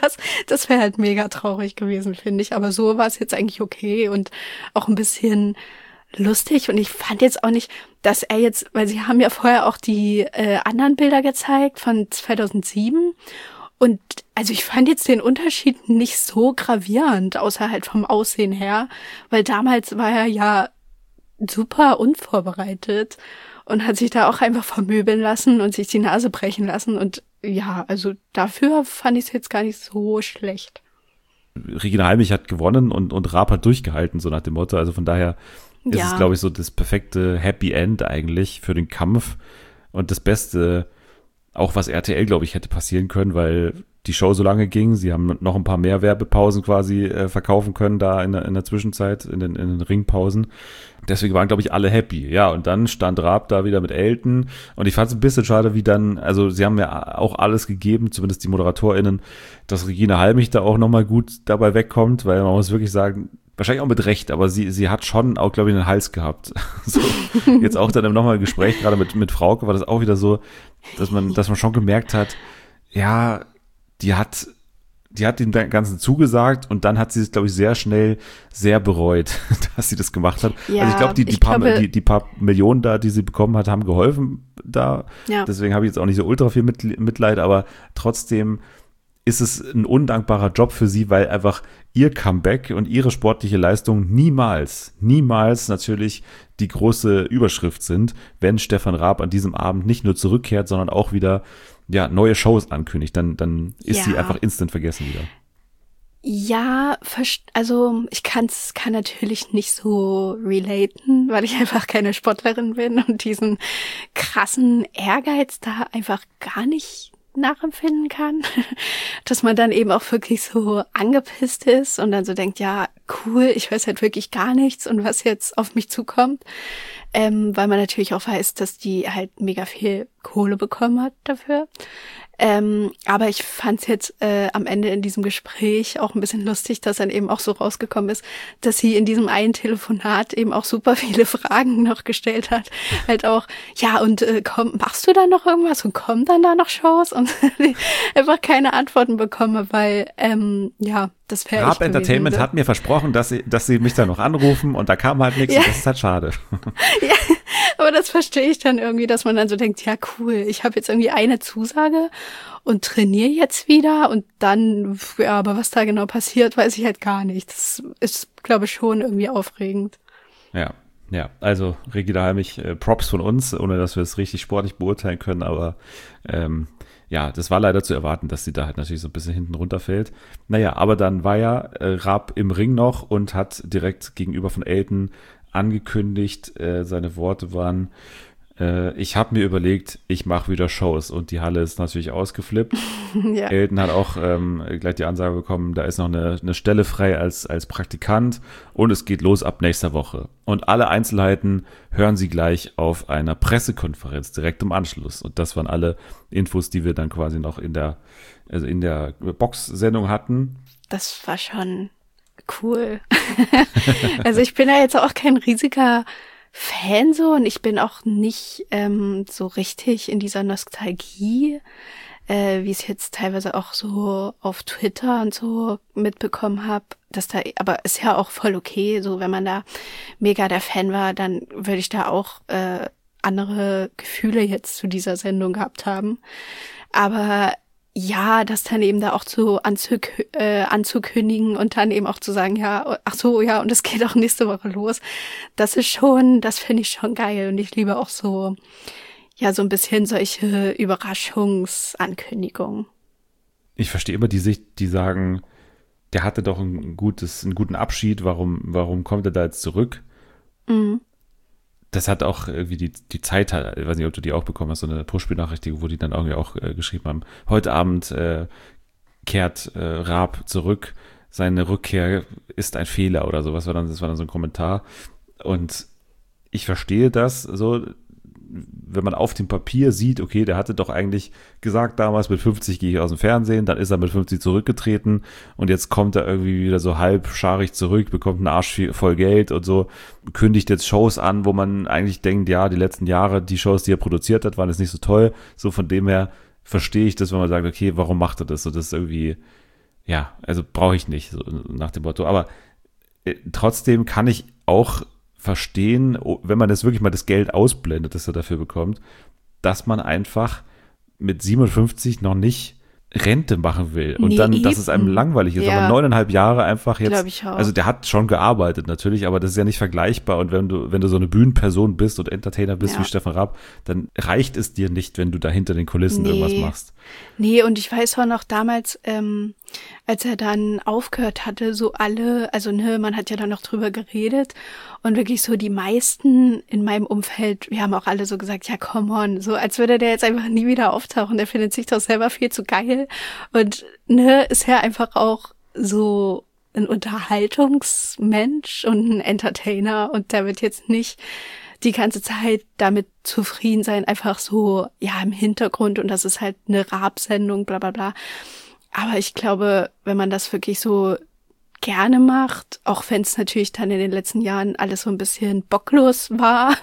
Das wäre halt mega traurig gewesen, finde ich. Aber so war es jetzt eigentlich okay und auch ein bisschen lustig. Und ich fand jetzt auch nicht, dass er jetzt, weil sie haben ja vorher auch die anderen Bilder gezeigt von 2007. Und also ich fand jetzt den Unterschied nicht so gravierend, außer halt vom Aussehen her. Weil damals war er ja super unvorbereitet und hat sich da auch einfach vermöbeln lassen und sich die Nase brechen lassen. Und ja, also dafür fand ich es jetzt gar nicht so schlecht. Regina Halmich hat gewonnen und Raab hat durchgehalten, so nach dem Motto. Also von daher ist es, glaube ich, so das perfekte Happy End eigentlich für den Kampf und das Beste, auch was RTL, glaube ich, hätte passieren können, weil die Show so lange ging. Sie haben noch ein paar mehr Werbepausen quasi verkaufen können da in der Zwischenzeit, in den Ringpausen. Deswegen waren, glaube ich, alle happy. Ja, und dann stand Raab da wieder mit Elton und ich fand es ein bisschen schade, wie dann, also sie haben ja auch alles gegeben, zumindest die ModeratorInnen, dass Regina Halmich da auch nochmal gut dabei wegkommt, weil man muss wirklich sagen, wahrscheinlich auch mit Recht, aber sie hat schon auch, glaube ich, einen Hals gehabt. So, jetzt auch dann im nochmal Gespräch, gerade mit Frauke, war das auch wieder so, dass man schon gemerkt hat, ja, die hat dem Ganzen zugesagt und dann hat sie es, glaube ich, sehr schnell sehr bereut, dass sie das gemacht hat. Ja, also ich glaube, die paar Millionen da, die sie bekommen hat, haben geholfen da. Ja. Deswegen habe ich jetzt auch nicht so ultra viel Mitleid, aber trotzdem ist es ein undankbarer Job für sie, weil einfach ihr Comeback und ihre sportliche Leistung niemals natürlich die große Überschrift sind, wenn Stefan Raab an diesem Abend nicht nur zurückkehrt, sondern auch wieder neue Shows ankündigt, dann ist sie einfach instant vergessen wieder. Ja, also ich kann natürlich nicht so relaten, weil ich einfach keine Sportlerin bin und diesen krassen Ehrgeiz da einfach gar nicht nachempfinden kann, dass man dann eben auch wirklich so angepisst ist und dann so denkt, ja, cool, ich weiß halt wirklich gar nichts und was jetzt auf mich zukommt, weil man natürlich auch weiß, dass die halt mega viel Kohle bekommen hat dafür. Aber ich fand's jetzt am Ende in diesem Gespräch auch ein bisschen lustig, dass dann eben auch so rausgekommen ist, dass sie in diesem einen Telefonat eben auch super viele Fragen noch gestellt hat. Halt auch, ja, und machst du da noch irgendwas und kommen dann da noch Shows? Und einfach keine Antworten bekomme, weil, das wäre Raab Entertainment hat mir versprochen, dass sie mich da noch anrufen und da kam halt nichts und das ist halt schade. Ja, aber das verstehe ich dann irgendwie, dass man dann so denkt, ja cool, ich habe jetzt irgendwie eine Zusage und trainiere jetzt wieder und dann, ja, aber was da genau passiert, weiß ich halt gar nicht. Das ist, glaube ich, schon irgendwie aufregend. Ja, also Regina Halmich, Props von uns, ohne dass wir es richtig sportlich beurteilen können, aber das war leider zu erwarten, dass sie da halt natürlich so ein bisschen hinten runterfällt. Naja, aber dann war ja Raab im Ring noch und hat direkt gegenüber von Elton angekündigt, seine Worte waren, ich habe mir überlegt, ich mache wieder Shows und die Halle ist natürlich ausgeflippt. Ja. Elton hat auch gleich die Ansage bekommen, da ist noch eine Stelle frei als Praktikant und es geht los ab nächster Woche. Und alle Einzelheiten hören Sie gleich auf einer Pressekonferenz direkt im Anschluss. Und das waren alle Infos, die wir dann quasi noch in der Box-Sendung hatten. Das war schon cool. Also ich bin ja jetzt auch kein riesiger Fan so und ich bin auch nicht so richtig in dieser Nostalgie, wie ich es jetzt teilweise auch so auf Twitter und so mitbekommen habe, aber ist ja auch voll okay, so wenn man da mega der Fan war, dann würde ich da auch andere Gefühle jetzt zu dieser Sendung gehabt haben. Aber ja, das dann eben da auch anzukündigen und dann eben auch zu sagen, ja, ach so, ja, und es geht auch nächste Woche los. Das finde ich schon geil und ich liebe auch so ein bisschen solche Überraschungsankündigungen. ich verstehe immer die Sicht, die sagen, der hatte doch einen guten Abschied, warum kommt er da jetzt zurück? Das hat auch irgendwie die Zeit, ich weiß nicht, ob du die auch bekommen hast, so eine Push-Benachrichtigung, wo die dann irgendwie auch geschrieben haben, heute Abend kehrt Raab zurück, seine Rückkehr ist ein Fehler oder so. Das war dann so ein Kommentar. Und ich verstehe das so, wenn man auf dem Papier sieht, okay, der hatte doch eigentlich gesagt damals, mit 50 gehe ich aus dem Fernsehen, dann ist er mit 50 zurückgetreten und jetzt kommt er irgendwie wieder so halbscharig zurück, bekommt einen Arsch voll Geld und so, kündigt jetzt Shows an, wo man eigentlich denkt, ja, die letzten Jahre, die Shows, die er produziert hat, waren jetzt nicht so toll. So von dem her verstehe ich das, wenn man sagt, okay, warum macht er das? So, das ist irgendwie, ja, also brauche ich nicht, so nach dem Motto. Aber trotzdem kann ich auch verstehen, wenn man jetzt wirklich mal das Geld ausblendet, das er dafür bekommt, dass man einfach mit 57 noch nicht Rente machen will und dann, dass es einem langweilig ist, aber 9,5 Jahre einfach jetzt, also der hat schon gearbeitet natürlich, aber das ist ja nicht vergleichbar und wenn du so eine Bühnenperson bist und Entertainer bist wie Stefan Raab, dann reicht es dir nicht, wenn du da hinter den Kulissen irgendwas machst. Nee, und ich weiß auch noch damals, als er dann aufgehört hatte, so alle, also man hat ja dann noch drüber geredet und wirklich so die meisten in meinem Umfeld, wir haben auch alle so gesagt, ja, come on, so als würde der jetzt einfach nie wieder auftauchen, der findet sich doch selber viel zu geil und ist ja einfach auch so ein Unterhaltungsmensch und ein Entertainer und der wird jetzt nicht die ganze Zeit damit zufrieden sein, einfach so, ja, im Hintergrund und das ist halt eine Raab-Sendung, bla bla bla. Aber ich glaube, wenn man das wirklich so gerne macht, auch wenn es natürlich dann in den letzten Jahren alles so ein bisschen bocklos war,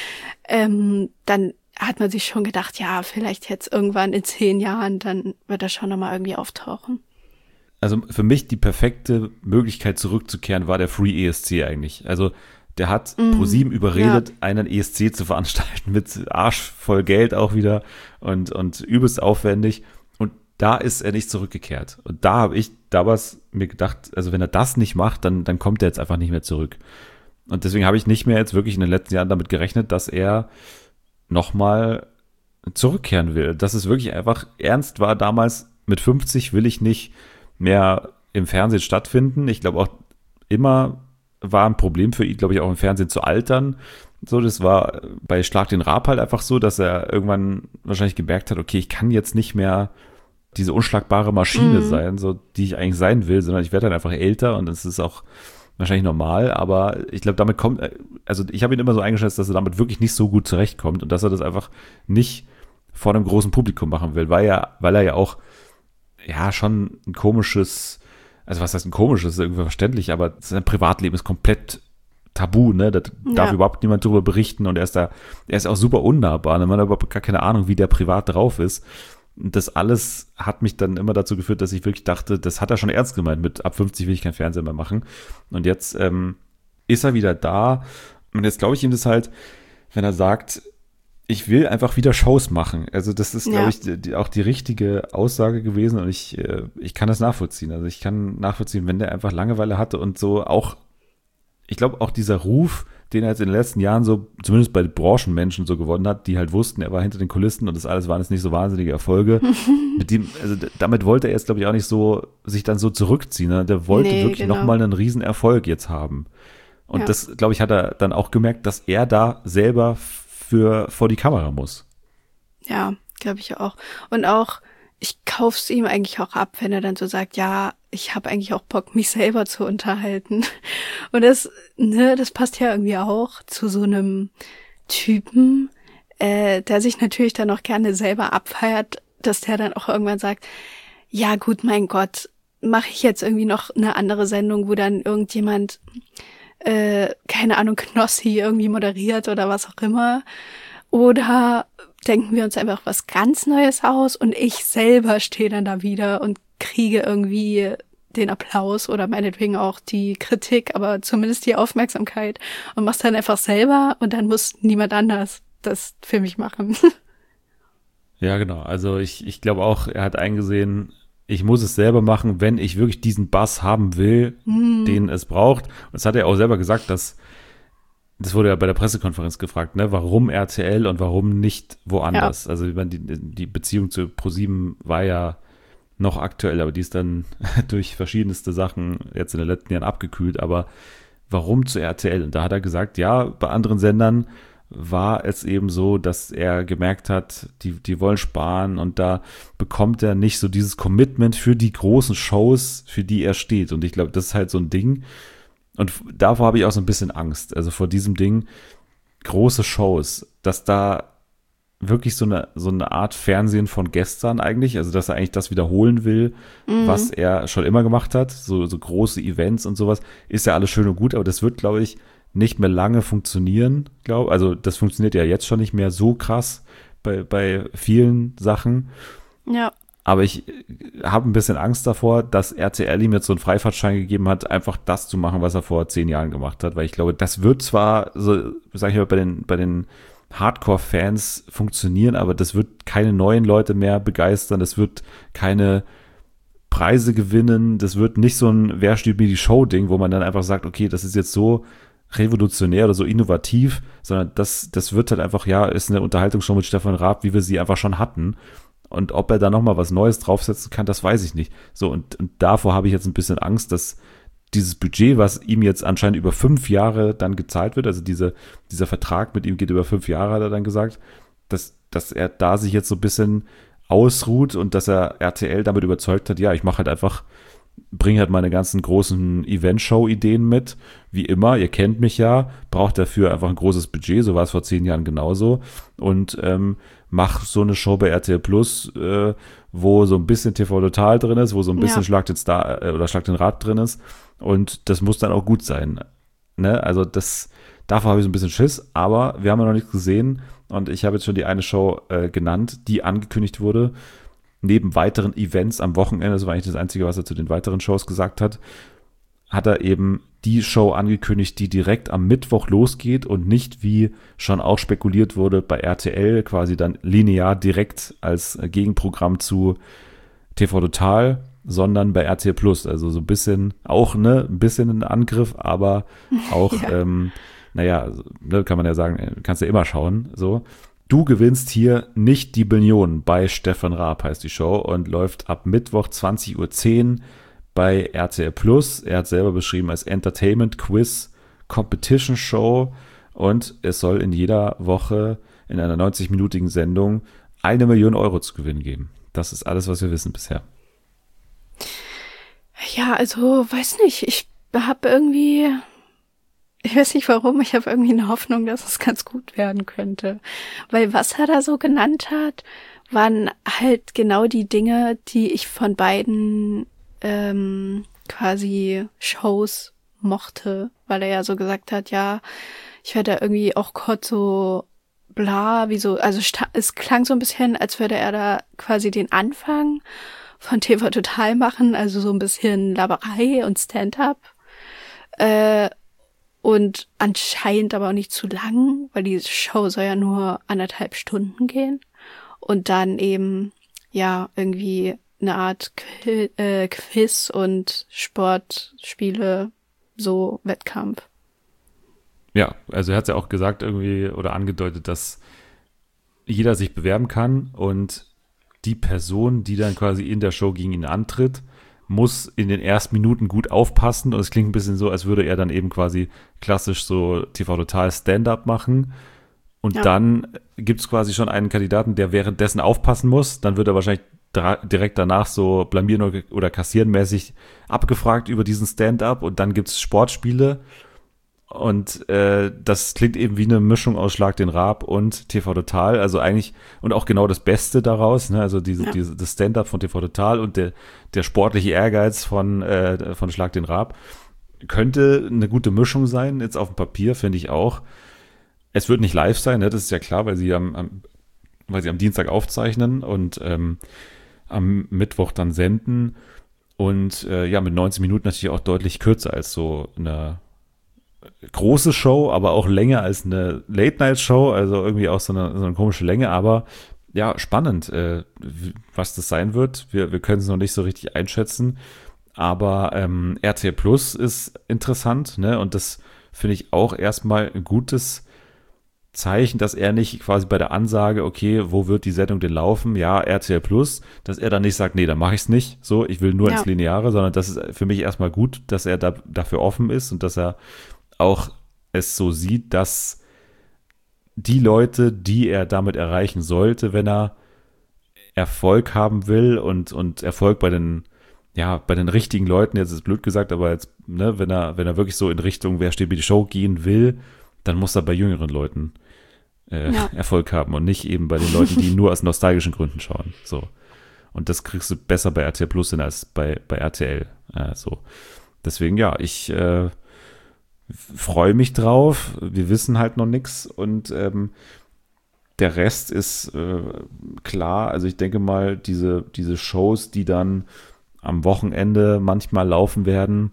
dann hat man sich schon gedacht, ja, vielleicht jetzt irgendwann in 10 Jahren, dann wird er schon nochmal irgendwie auftauchen. Also für mich die perfekte Möglichkeit zurückzukehren war der Free ESC eigentlich. Also der hat ProSieben überredet, einen ESC zu veranstalten mit Arsch voll Geld auch wieder und übelst aufwendig. Und da ist er nicht zurückgekehrt. Und da habe ich damals mir gedacht, also wenn er das nicht macht, dann kommt er jetzt einfach nicht mehr zurück. Und deswegen habe ich nicht mehr jetzt wirklich in den letzten Jahren damit gerechnet, dass er nochmal zurückkehren will. Dass es wirklich einfach ernst war damals, mit 50 will ich nicht mehr im Fernsehen stattfinden. Ich glaube auch immer war ein Problem für ihn, glaube ich, auch im Fernsehen zu altern. So, das war bei Schlag den Raab halt einfach so, dass er irgendwann wahrscheinlich gemerkt hat, okay, ich kann jetzt nicht mehr diese unschlagbare Maschine sein, so die ich eigentlich sein will, sondern ich werde dann einfach älter und das ist auch wahrscheinlich normal, aber ich glaube, damit kommt, also ich habe ihn immer so eingeschätzt, dass er damit wirklich nicht so gut zurechtkommt und dass er das einfach nicht vor einem großen Publikum machen will, weil er ja auch ja schon ein komisches, also was heißt ein komisches, ist irgendwie verständlich, aber sein Privatleben ist komplett tabu, ne? Da darf überhaupt niemand drüber berichten und er ist auch super unnahbar, ne? Man hat überhaupt gar keine Ahnung, wie der privat drauf ist. Und das alles hat mich dann immer dazu geführt, dass ich wirklich dachte, das hat er schon ernst gemeint, mit ab 50 will ich kein Fernsehen mehr machen. Und jetzt ist er wieder da und jetzt glaube ich ihm das halt, wenn er sagt, ich will einfach wieder Shows machen. Also das ist, glaube ich, auch die richtige Aussage gewesen und ich kann das nachvollziehen. Also ich kann nachvollziehen, wenn der einfach Langeweile hatte und so auch, ich glaube auch dieser Ruf, den er jetzt in den letzten Jahren so, zumindest bei Branchenmenschen so gewonnen hat, die halt wussten, er war hinter den Kulissen und das alles waren jetzt nicht so wahnsinnige Erfolge. Mit dem, also damit wollte er jetzt, glaube ich, auch nicht so, sich dann so zurückziehen. Ne? Der wollte wirklich nochmal einen riesen Erfolg jetzt haben. Und das, glaube ich, hat er dann auch gemerkt, dass er da selber vor die Kamera muss. Ja, glaube ich auch. Und auch, ich kauf's ihm eigentlich auch ab, wenn er dann so sagt, ja, ich habe eigentlich auch Bock, mich selber zu unterhalten. Und das passt ja irgendwie auch zu so einem Typen, der sich natürlich dann auch gerne selber abfeiert, dass der dann auch irgendwann sagt, ja gut, mein Gott, mache ich jetzt irgendwie noch eine andere Sendung, wo dann irgendjemand keine Ahnung, Knossi irgendwie moderiert oder was auch immer. Oder denken wir uns einfach was ganz Neues aus und ich selber stehe dann da wieder und kriege irgendwie den Applaus oder meinetwegen auch die Kritik, aber zumindest die Aufmerksamkeit und mach's dann einfach selber und dann muss niemand anders das für mich machen. Ja, genau. Also ich glaube auch, er hat eingesehen, ich muss es selber machen, wenn ich wirklich diesen Bass haben will, den es braucht. Und das hat er auch selber gesagt, das wurde ja bei der Pressekonferenz gefragt, ne, warum RTL und warum nicht woanders? Ja. Also ich meine, die Beziehung zu ProSieben war ja noch aktuell, aber die ist dann durch verschiedenste Sachen jetzt in den letzten Jahren abgekühlt. Aber warum zu RTL? Und da hat er gesagt, ja, bei anderen Sendern war es eben so, dass er gemerkt hat, die wollen sparen und da bekommt er nicht so dieses Commitment für die großen Shows, für die er steht. Und ich glaube, das ist halt so ein Ding. Und davor habe ich auch so ein bisschen Angst. Also vor diesem Ding, große Shows, dass da wirklich so eine Art Fernsehen von gestern eigentlich, also dass er eigentlich das wiederholen will, was er schon immer gemacht hat, so große Events und sowas, ist ja alles schön und gut, aber das wird, glaube ich, nicht mehr lange funktionieren, also das funktioniert ja jetzt schon nicht mehr so krass bei vielen Sachen. Ja. Aber ich habe ein bisschen Angst davor, dass RTL ihm jetzt so einen Freifahrtschein gegeben hat, einfach das zu machen, was er vor 10 Jahren gemacht hat, weil ich glaube, das wird zwar, so sage ich mal, bei den Hardcore-Fans funktionieren, aber das wird keine neuen Leute mehr begeistern, das wird keine Preise gewinnen, das wird nicht so ein Wer stiehlt mir die Show-Ding, wo man dann einfach sagt, okay, das ist jetzt so revolutionär oder so innovativ, sondern das wird halt einfach, ja, ist eine Unterhaltungsshow mit Stefan Raab, wie wir sie einfach schon hatten. Und ob er da nochmal was Neues draufsetzen kann, das weiß ich nicht. So, und davor habe ich jetzt ein bisschen Angst, dass dieses Budget, was ihm jetzt anscheinend über 5 Jahre dann gezahlt wird, also dieser Vertrag mit ihm geht über 5 Jahre, hat er dann gesagt, dass er da sich jetzt so ein bisschen ausruht und dass er RTL damit überzeugt hat, ja, ich mache halt einfach, bringe halt meine ganzen großen Event-Show-Ideen mit, wie immer, ihr kennt mich ja, braucht dafür einfach ein großes Budget, so war es vor 10 Jahren genauso und mach so eine Show bei RTL Plus, wo so ein bisschen TV Total drin ist, wo so ein bisschen Schlag den Star oder Schlag den Rad drin ist und das muss dann auch gut sein, ne? Also davor habe ich so ein bisschen Schiss, aber wir haben ja noch nichts gesehen und ich habe jetzt schon die eine Show genannt, die angekündigt wurde, neben weiteren Events am Wochenende, das war eigentlich das Einzige, was er zu den weiteren Shows gesagt hat, hat er eben die Show angekündigt, die direkt am Mittwoch losgeht und nicht, wie schon auch spekuliert wurde, bei RTL quasi dann linear direkt als Gegenprogramm zu TV Total, sondern bei RTL Plus. Also so ein bisschen, auch ein bisschen ein Angriff, aber auch, kann man ja sagen, kannst ja immer schauen, so. Du gewinnst hier nicht die Billionen bei Stefan Raab, heißt die Show, und läuft ab Mittwoch 20:10 Uhr bei RTL Plus. Er hat selber beschrieben als Entertainment Quiz Competition Show und es soll in jeder Woche in einer 90-minütigen Sendung 1 Million Euro zu gewinnen geben. Das ist alles, was wir wissen bisher. Ja, also, weiß nicht, ich weiß nicht warum, ich habe irgendwie eine Hoffnung, dass es ganz gut werden könnte. Weil was er da so genannt hat, waren halt genau die Dinge, die ich von beiden quasi Shows mochte. Weil er ja so gesagt hat, ja, ich werde da irgendwie auch kurz so bla, wie so, also es klang so ein bisschen, als würde er da quasi den Anfang von TV Total machen, also so ein bisschen Laberei und Stand-up. Und anscheinend aber auch nicht zu lang, weil die Show soll ja nur 1,5 Stunden gehen. Und dann eben, ja, irgendwie eine Art Quiz und Sportspiele, so Wettkampf. Ja, also er hat es ja auch gesagt irgendwie oder angedeutet, dass jeder sich bewerben kann und die Person, die dann quasi in der Show gegen ihn antritt, muss in den ersten Minuten gut aufpassen und es klingt ein bisschen so, als würde er dann eben quasi klassisch so TV Total Stand-up machen und dann gibt es quasi schon einen Kandidaten, der währenddessen aufpassen muss, dann wird er wahrscheinlich direkt danach so blamieren oder kassieren-mäßig abgefragt über diesen Stand-up und dann gibt es Sportspiele und das klingt eben wie eine Mischung aus Schlag den Raab und TV Total, also eigentlich und auch genau das Beste daraus, ne? Also das Stand-up von TV Total und der sportliche Ehrgeiz von Schlag den Raab könnte eine gute Mischung sein, jetzt auf dem Papier, finde ich auch. Es wird nicht live sein, ne? Das ist ja klar, weil sie am Dienstag aufzeichnen und am Mittwoch dann senden und mit 19 Minuten natürlich auch deutlich kürzer als so eine große Show, aber auch länger als eine Late-Night-Show, also irgendwie auch so eine komische Länge, aber ja, spannend, was das sein wird. Wir können es noch nicht so richtig einschätzen, aber RTL Plus ist interessant, ne? Und das finde ich auch erstmal ein gutes Zeichen, dass er nicht quasi bei der Ansage, okay, wo wird die Sendung denn laufen? Ja, RTL Plus, dass er dann nicht sagt, nee, dann mache ich es nicht, so, ich will nur ins Lineare, sondern das ist für mich erstmal gut, dass er dafür offen ist und dass er auch es so sieht, dass die Leute, die er damit erreichen sollte, wenn er Erfolg haben will und Erfolg bei den richtigen Leuten, jetzt ist blöd gesagt, aber jetzt, ne, wenn er wirklich so in Richtung Wer steht wie die Show gehen will, dann muss er bei jüngeren Leuten Erfolg haben und nicht eben bei den Leuten, die nur aus nostalgischen Gründen schauen. So. Und das kriegst du besser bei RTL Plus hin als bei RTL. So. Deswegen, ja, ich freue mich drauf. Wir wissen halt noch nichts und der Rest ist klar. Also ich denke mal, diese Shows, die dann am Wochenende manchmal laufen werden,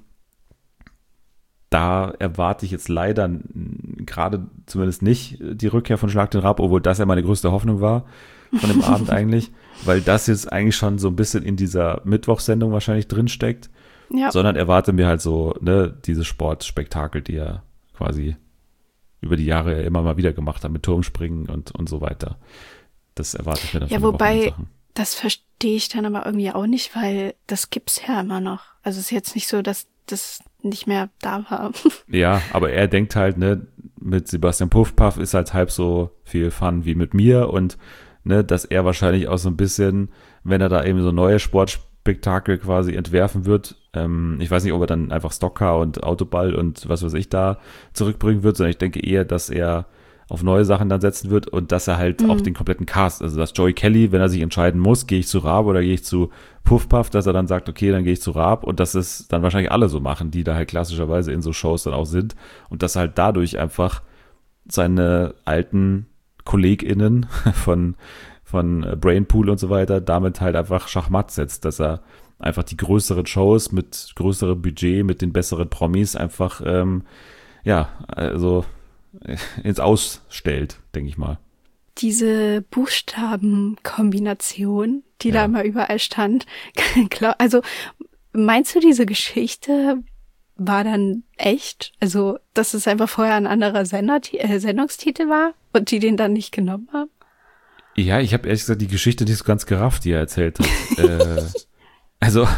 da erwarte ich jetzt leider gerade zumindest nicht die Rückkehr von Schlag den Raab, obwohl das ja meine größte Hoffnung war von dem Abend eigentlich, weil das jetzt eigentlich schon so ein bisschen in dieser Mittwochssendung wahrscheinlich drinsteckt, sondern erwarte mir halt so, ne, diese Sportspektakel, die er quasi über die Jahre ja immer mal wieder gemacht hat, mit Turmspringen und so weiter. Das erwarte ich mir dann von den Wochenendsachen. Das verstehe ich dann aber irgendwie auch nicht, weil das gibt's ja immer noch. Also es ist jetzt nicht so, dass das nicht mehr da war. Ja, aber er denkt halt, ne, mit Sebastian Puffpaff ist halt halb so viel Fun wie mit mir und ne, dass er wahrscheinlich auch so ein bisschen, wenn er da eben so neue Sportspektakel quasi entwerfen wird, ich weiß nicht, ob er dann einfach Stockcar und Autoball und was weiß ich da zurückbringen wird, sondern ich denke eher, dass er auf neue Sachen dann setzen wird und dass er halt auch den kompletten Cast, also dass Joey Kelly, wenn er sich entscheiden muss, gehe ich zu Raab oder gehe ich zu Puffpuff, dass er dann sagt, okay, dann gehe ich zu Raab und dass es dann wahrscheinlich alle so machen, die da halt klassischerweise in so Shows dann auch sind und dass er halt dadurch einfach seine alten KollegInnen von Brainpool und so weiter damit halt einfach Schachmatt setzt, dass er einfach die größeren Shows mit größerem Budget, mit den besseren Promis einfach, also ins Aus stellt, denke ich mal. Diese Buchstabenkombination, die da immer überall stand, also meinst du, diese Geschichte war dann echt? Also, dass es einfach vorher ein anderer Sendungstitel war und die den dann nicht genommen haben? Ja, ich habe ehrlich gesagt die Geschichte nicht so ganz gerafft, die er erzählt hat. Also,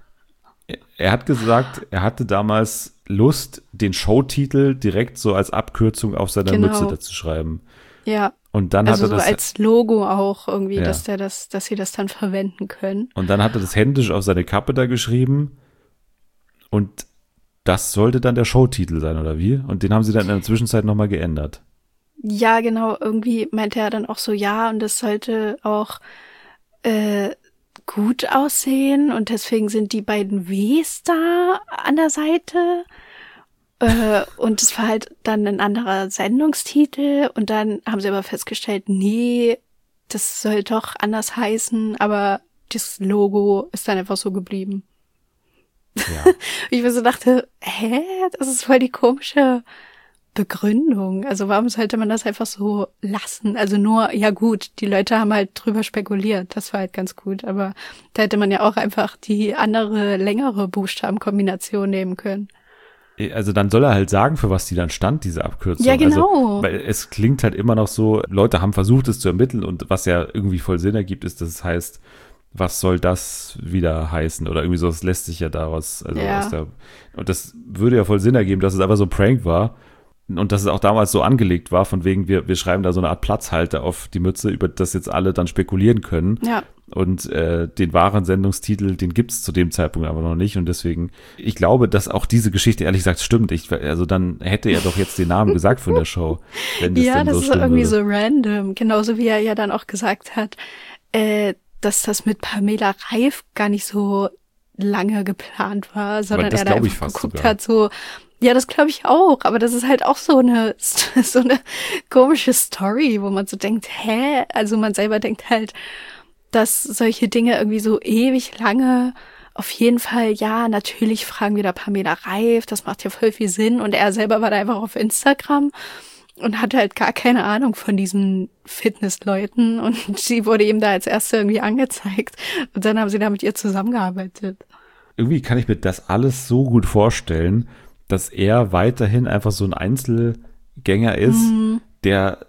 er hat gesagt, er hatte damals Lust, den Showtitel direkt so als Abkürzung auf seiner Mütze dazu schreiben. Ja. Und dann also hat er das so als Logo auch irgendwie, dass sie das dann verwenden können. Und dann hat er das händisch auf seine Kappe da geschrieben und das sollte dann der Showtitel sein, oder wie? Und den haben sie dann in der Zwischenzeit nochmal geändert. Ja, genau. Irgendwie meinte er dann auch so, ja, und das sollte auch gut aussehen und deswegen sind die beiden Ws da an der Seite und es war halt dann ein anderer Sendungstitel und dann haben sie aber festgestellt, nee, das soll doch anders heißen, aber das Logo ist dann einfach so geblieben. Ja. Ich mir so dachte, das ist voll die komische Begründung. Also warum sollte man das einfach so lassen? Also nur, ja gut, die Leute haben halt drüber spekuliert. Das war halt ganz gut. Aber da hätte man ja auch einfach die andere, längere Buchstabenkombination nehmen können. Also dann soll er halt sagen, für was die dann stand, diese Abkürzung. Ja, genau. Also, weil es klingt halt immer noch so, Leute haben versucht, es zu ermitteln und was ja irgendwie voll Sinn ergibt, ist, dass es heißt, was soll das wieder heißen? Oder irgendwie so, das lässt sich ja daraus, also und das würde ja voll Sinn ergeben, dass es einfach so ein Prank war. Und dass es auch damals so angelegt war, von wegen, wir schreiben da so eine Art Platzhalter auf die Mütze, über das jetzt alle dann spekulieren können. Ja. Und den wahren Sendungstitel, den gibt's zu dem Zeitpunkt aber noch nicht. Und deswegen, ich glaube, dass auch diese Geschichte ehrlich gesagt stimmt. Also dann hätte er doch jetzt den Namen gesagt von der Show. Wenn das denn das so ist stimmen irgendwie würde. so random. Genauso wie er ja dann auch gesagt hat, dass das mit Pamela Reif gar nicht so lange geplant war, sondern das er da glaub ich einfach fast geguckt sogar. hat, so, ja, das glaube ich auch, aber das ist halt auch so eine komische Story, wo man so denkt, also man selber denkt halt, dass solche Dinge irgendwie so ewig lange, auf jeden Fall, ja, natürlich fragen wir da Pamela Reif, das macht ja voll viel Sinn und er selber war da einfach auf Instagram und hatte halt gar keine Ahnung von diesen Fitnessleuten und sie wurde ihm da als Erste irgendwie angezeigt und dann haben sie da mit ihr zusammengearbeitet. Irgendwie kann ich mir das alles so gut vorstellen, dass er weiterhin einfach so ein Einzelgänger ist, der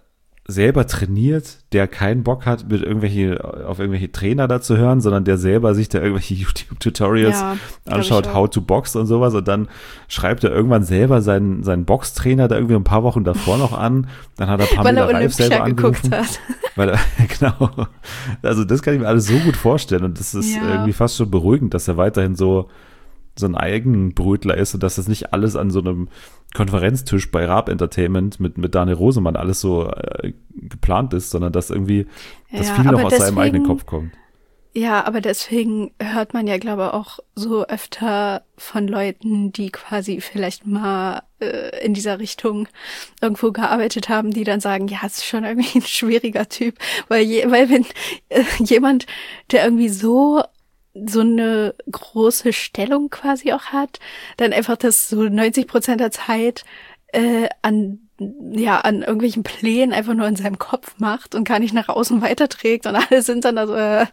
selber trainiert, der keinen Bock hat, auf irgendwelche Trainer da zu hören, sondern der selber sich da irgendwelche YouTube-Tutorials anschaut, how to box und sowas, und dann schreibt er irgendwann selber seinen Boxtrainer da irgendwie ein paar Wochen davor noch an, dann hat er Pamela Reif selber angerufen. Weil er, genau, also das kann ich mir alles so gut vorstellen, und das ist irgendwie fast schon beruhigend, dass er weiterhin so ein Eigenbrötler ist und dass das nicht alles an so einem Konferenztisch bei Raab Entertainment mit Daniel Rosemann alles so geplant ist, sondern dass irgendwie das viel noch aus seinem eigenen Kopf kommt. Ja, aber deswegen hört man ja, glaube ich, auch so öfter von Leuten, die quasi vielleicht mal in dieser Richtung irgendwo gearbeitet haben, die dann sagen, ja, es ist schon irgendwie ein schwieriger Typ, weil wenn jemand, der irgendwie so eine große Stellung quasi auch hat, dann einfach das so 90% der Zeit an irgendwelchen Plänen einfach nur in seinem Kopf macht und gar nicht nach außen weiterträgt, und alle sind dann also,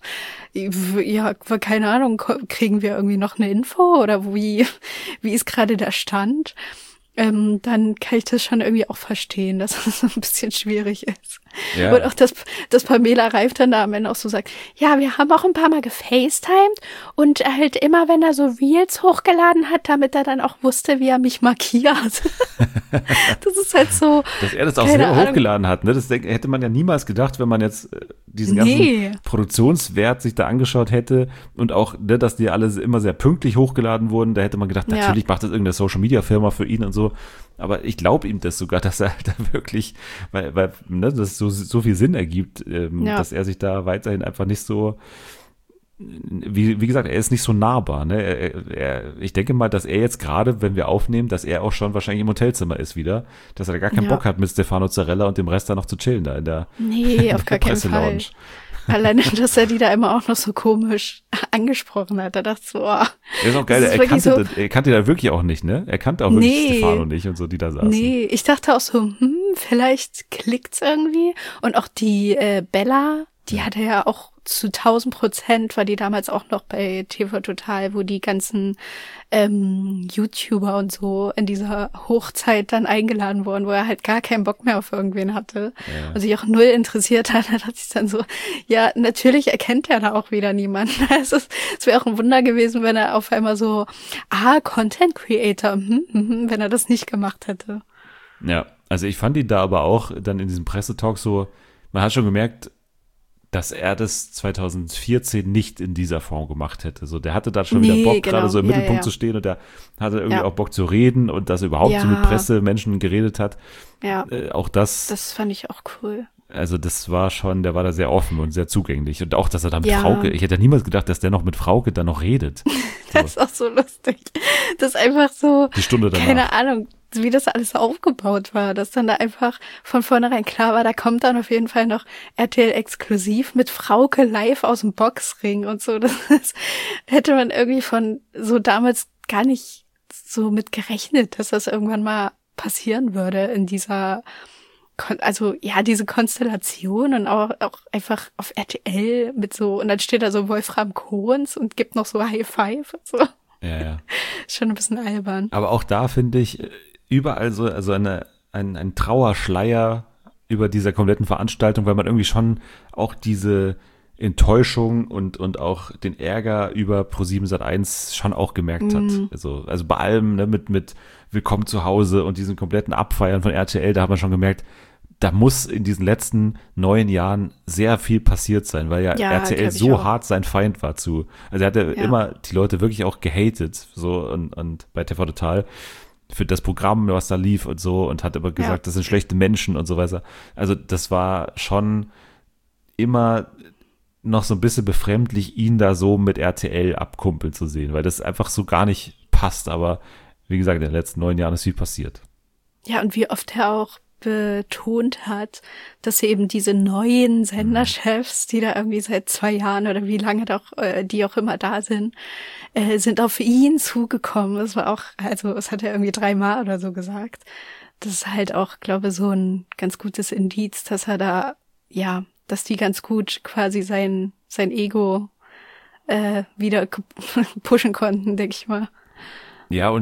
keine Ahnung, kriegen wir irgendwie noch eine Info oder wie ist gerade der Stand? Dann kann ich das schon irgendwie auch verstehen, dass es ein bisschen schwierig ist. Ja. Und auch, dass Pamela Reif dann da am Ende auch so sagt, ja, wir haben auch ein paar Mal gefacetimed und halt immer, wenn er so Reels hochgeladen hat, damit er dann auch wusste, wie er mich markiert. Das ist halt so. Dass er das auch selber hochgeladen hat, ne? Das hätte man ja niemals gedacht, wenn man jetzt diesen ganzen Produktionswert sich da angeschaut hätte, und auch, ne, dass die alle immer sehr pünktlich hochgeladen wurden. Da hätte man gedacht, natürlich macht das irgendeine Social-Media-Firma für ihn und so. Aber ich glaube ihm das sogar, dass er da wirklich, weil ne, das so viel Sinn ergibt, dass er sich da weiterhin einfach nicht so, wie gesagt, er ist nicht so nahbar. Ne? Ich denke mal, dass er jetzt gerade, wenn wir aufnehmen, dass er auch schon wahrscheinlich im Hotelzimmer ist wieder, dass er da gar keinen Bock hat, mit Stefano Zarella und dem Rest da noch zu chillen da in der auf gar keinen Fall. Alleine, dass er die da immer auch noch so komisch angesprochen hat. Da dachte ich so, oh. Das ist auch geil, er kannte da wirklich auch nicht, ne? Er kannte auch wirklich Stefano nicht und so, die da saßen. Nee, ich dachte auch so, vielleicht klickt's irgendwie. Und auch die Bella, die hatte ja auch zu 1000%, war die damals auch noch bei TV Total, wo die ganzen YouTuber und so in dieser Hochzeit dann eingeladen wurden, wo er halt gar keinen Bock mehr auf irgendwen hatte und sich auch null interessiert hat. Da dachte ich dann so, ja, natürlich erkennt er da auch wieder niemanden. Also es wäre auch ein Wunder gewesen, wenn er auf einmal so, Content Creator, wenn er das nicht gemacht hätte. Ja, also ich fand ihn da aber auch dann in diesem Pressetalk so, man hat schon gemerkt, dass er das 2014 nicht in dieser Form gemacht hätte. So, der hatte da schon wieder Bock, gerade so im Mittelpunkt zu stehen, und der hatte irgendwie auch Bock zu reden und dass er überhaupt so mit Pressemenschen geredet hat. Ja. Auch das fand ich auch cool. Also das war schon, der war da sehr offen und sehr zugänglich. Und auch, dass er da mit Frauke, ich hätte ja niemals gedacht, dass der noch mit Frauke dann noch redet. Das ist auch so lustig. Das ist einfach so, die Stunde danach. Keine Ahnung, wie das alles aufgebaut war, dass dann da einfach von vornherein klar war, da kommt dann auf jeden Fall noch RTL exklusiv mit Frauke live aus dem Boxring und so. Das hätte man irgendwie von so damals gar nicht so mit gerechnet, dass das irgendwann mal passieren würde in dieser, also ja, diese Konstellation, und auch einfach auf RTL mit so, und dann steht da so Wolfram Kohns und gibt noch so High Five und so. Ja. Schon ein bisschen albern. Aber auch da finde ich überall so, also ein Trauerschleier über dieser kompletten Veranstaltung, weil man irgendwie schon auch diese Enttäuschung und auch den Ärger über Pro7 Sat.1 schon auch gemerkt hat. Also bei allem, ne, mit Willkommen zu Hause und diesen kompletten Abfeiern von RTL, da hat man schon gemerkt, da muss in diesen letzten 9 Jahren sehr viel passiert sein, weil RTL so hart sein Feind war also er hat immer die Leute wirklich auch gehatet, so, und bei TV Total für das Programm, was da lief und so, und hat immer gesagt, das sind schlechte Menschen und so weiter. Also das war schon immer noch so ein bisschen befremdlich, ihn da so mit RTL abkumpeln zu sehen, weil das einfach so gar nicht passt. Aber wie gesagt, in den letzten 9 Jahren ist viel passiert. Ja, und wie oft er auch betont hat, dass eben diese neuen Senderchefs, die da irgendwie seit 2 Jahren oder wie lange die auch immer da sind auf ihn zugekommen. Das war auch, also das hat er irgendwie 3 Mal oder so gesagt. Das ist halt auch, glaube ich, so ein ganz gutes Indiz, dass er da, dass die ganz gut quasi sein Ego wieder pushen konnten, denke ich mal. Ja, und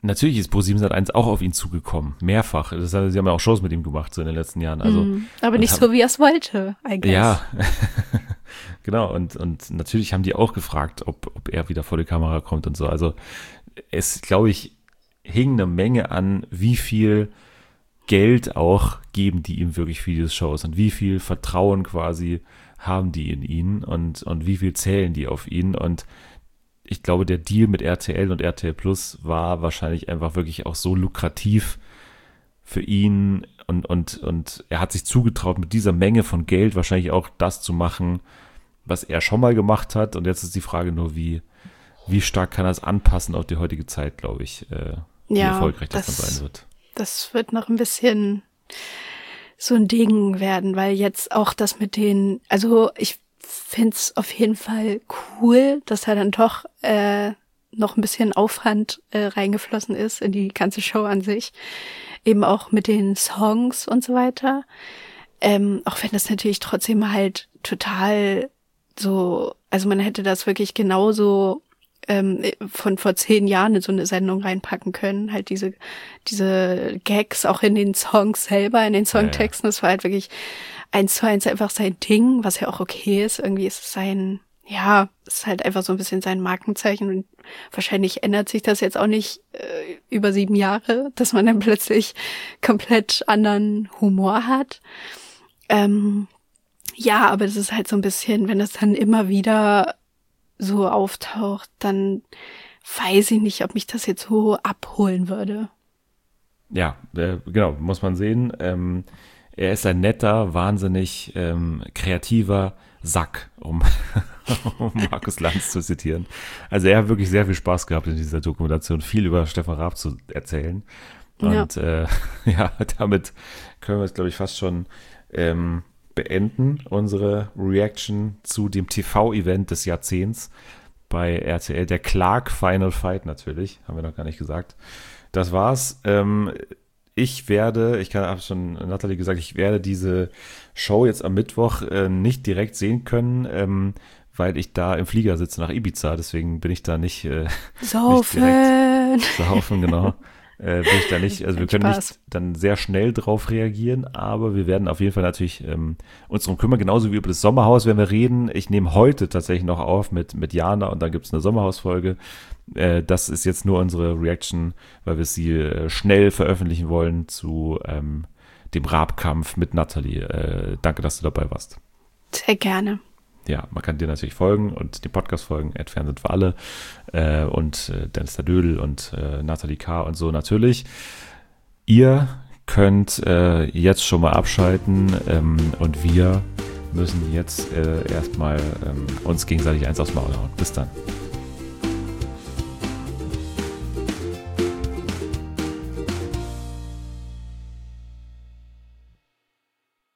natürlich ist ProSiebenSat.1 auch auf ihn zugekommen, mehrfach. Sie haben ja auch Shows mit ihm gemacht so in den letzten Jahren. Also, aber nicht so, wie er es wollte, I guess. Ja, genau. Und natürlich haben die auch gefragt, ob er wieder vor die Kamera kommt und so. Also es, glaube ich, hing eine Menge an, wie viel Geld auch geben die ihm wirklich für diese Shows und wie viel Vertrauen quasi haben die in ihn und wie viel zählen die auf ihn. Und ich glaube, der Deal mit RTL und RTL Plus war wahrscheinlich einfach wirklich auch so lukrativ für ihn und er hat sich zugetraut, mit dieser Menge von Geld wahrscheinlich auch das zu machen, was er schon mal gemacht hat. Und jetzt ist die Frage nur, wie stark kann er es anpassen auf die heutige Zeit, glaube ich, wie erfolgreich das dann sein wird. Das wird noch ein bisschen so ein Ding werden, weil jetzt auch das mit den, also ich finde es auf jeden Fall cool, dass da dann doch noch ein bisschen Aufwand reingeflossen ist in die ganze Show an sich. Eben auch mit den Songs und so weiter. Auch wenn das natürlich trotzdem halt total so, also man hätte das wirklich genauso von vor 10 Jahren in so eine Sendung reinpacken können. Halt diese Gags auch in den Songs selber, in den Songtexten. Das war halt wirklich 1:1 einfach sein Ding, was ja auch okay ist. Irgendwie ist es ist halt einfach so ein bisschen sein Markenzeichen und wahrscheinlich ändert sich das jetzt auch nicht über 7 Jahre, dass man dann plötzlich komplett anderen Humor hat. Aber das ist halt so ein bisschen, wenn das dann immer wieder so auftaucht, dann weiß ich nicht, ob mich das jetzt so abholen würde. Ja, genau, muss man sehen. Er ist ein netter, wahnsinnig kreativer Sack, um Markus Lanz zu zitieren. Also er hat wirklich sehr viel Spaß gehabt in dieser Dokumentation, viel über Stefan Raab zu erzählen. Und damit können wir es, glaube ich, fast schon beenden, unsere Reaction zu dem TV-Event des Jahrzehnts bei RTL, der Clark Final Fight natürlich, haben wir noch gar nicht gesagt. Das war's. Ich habe schon Nathalie gesagt, ich werde diese Show jetzt am Mittwoch nicht direkt sehen können, weil ich da im Flieger sitze nach Ibiza, deswegen bin ich da nicht, Saufen! Nicht direkt saufen, genau. Bin ich da nicht, also wir können nicht dann sehr schnell drauf reagieren, aber wir werden auf jeden Fall natürlich uns darum kümmern, genauso wie über das Sommerhaus werden wir reden. Ich nehme heute tatsächlich noch auf mit Jana und dann gibt es eine Sommerhausfolge. Das ist jetzt nur unsere Reaction, weil wir sie schnell veröffentlichen wollen zu dem Raab-Kampf mit Nathalie. Danke, dass du dabei warst. Sehr gerne. Ja, man kann dir natürlich folgen und den Podcast folgen, @Fernsehen für alle und Dennis der Dödel und Nathalie K. und so natürlich. Ihr könnt jetzt schon mal abschalten und wir müssen jetzt erstmal uns gegenseitig eins aufs Maul hauen. Bis dann.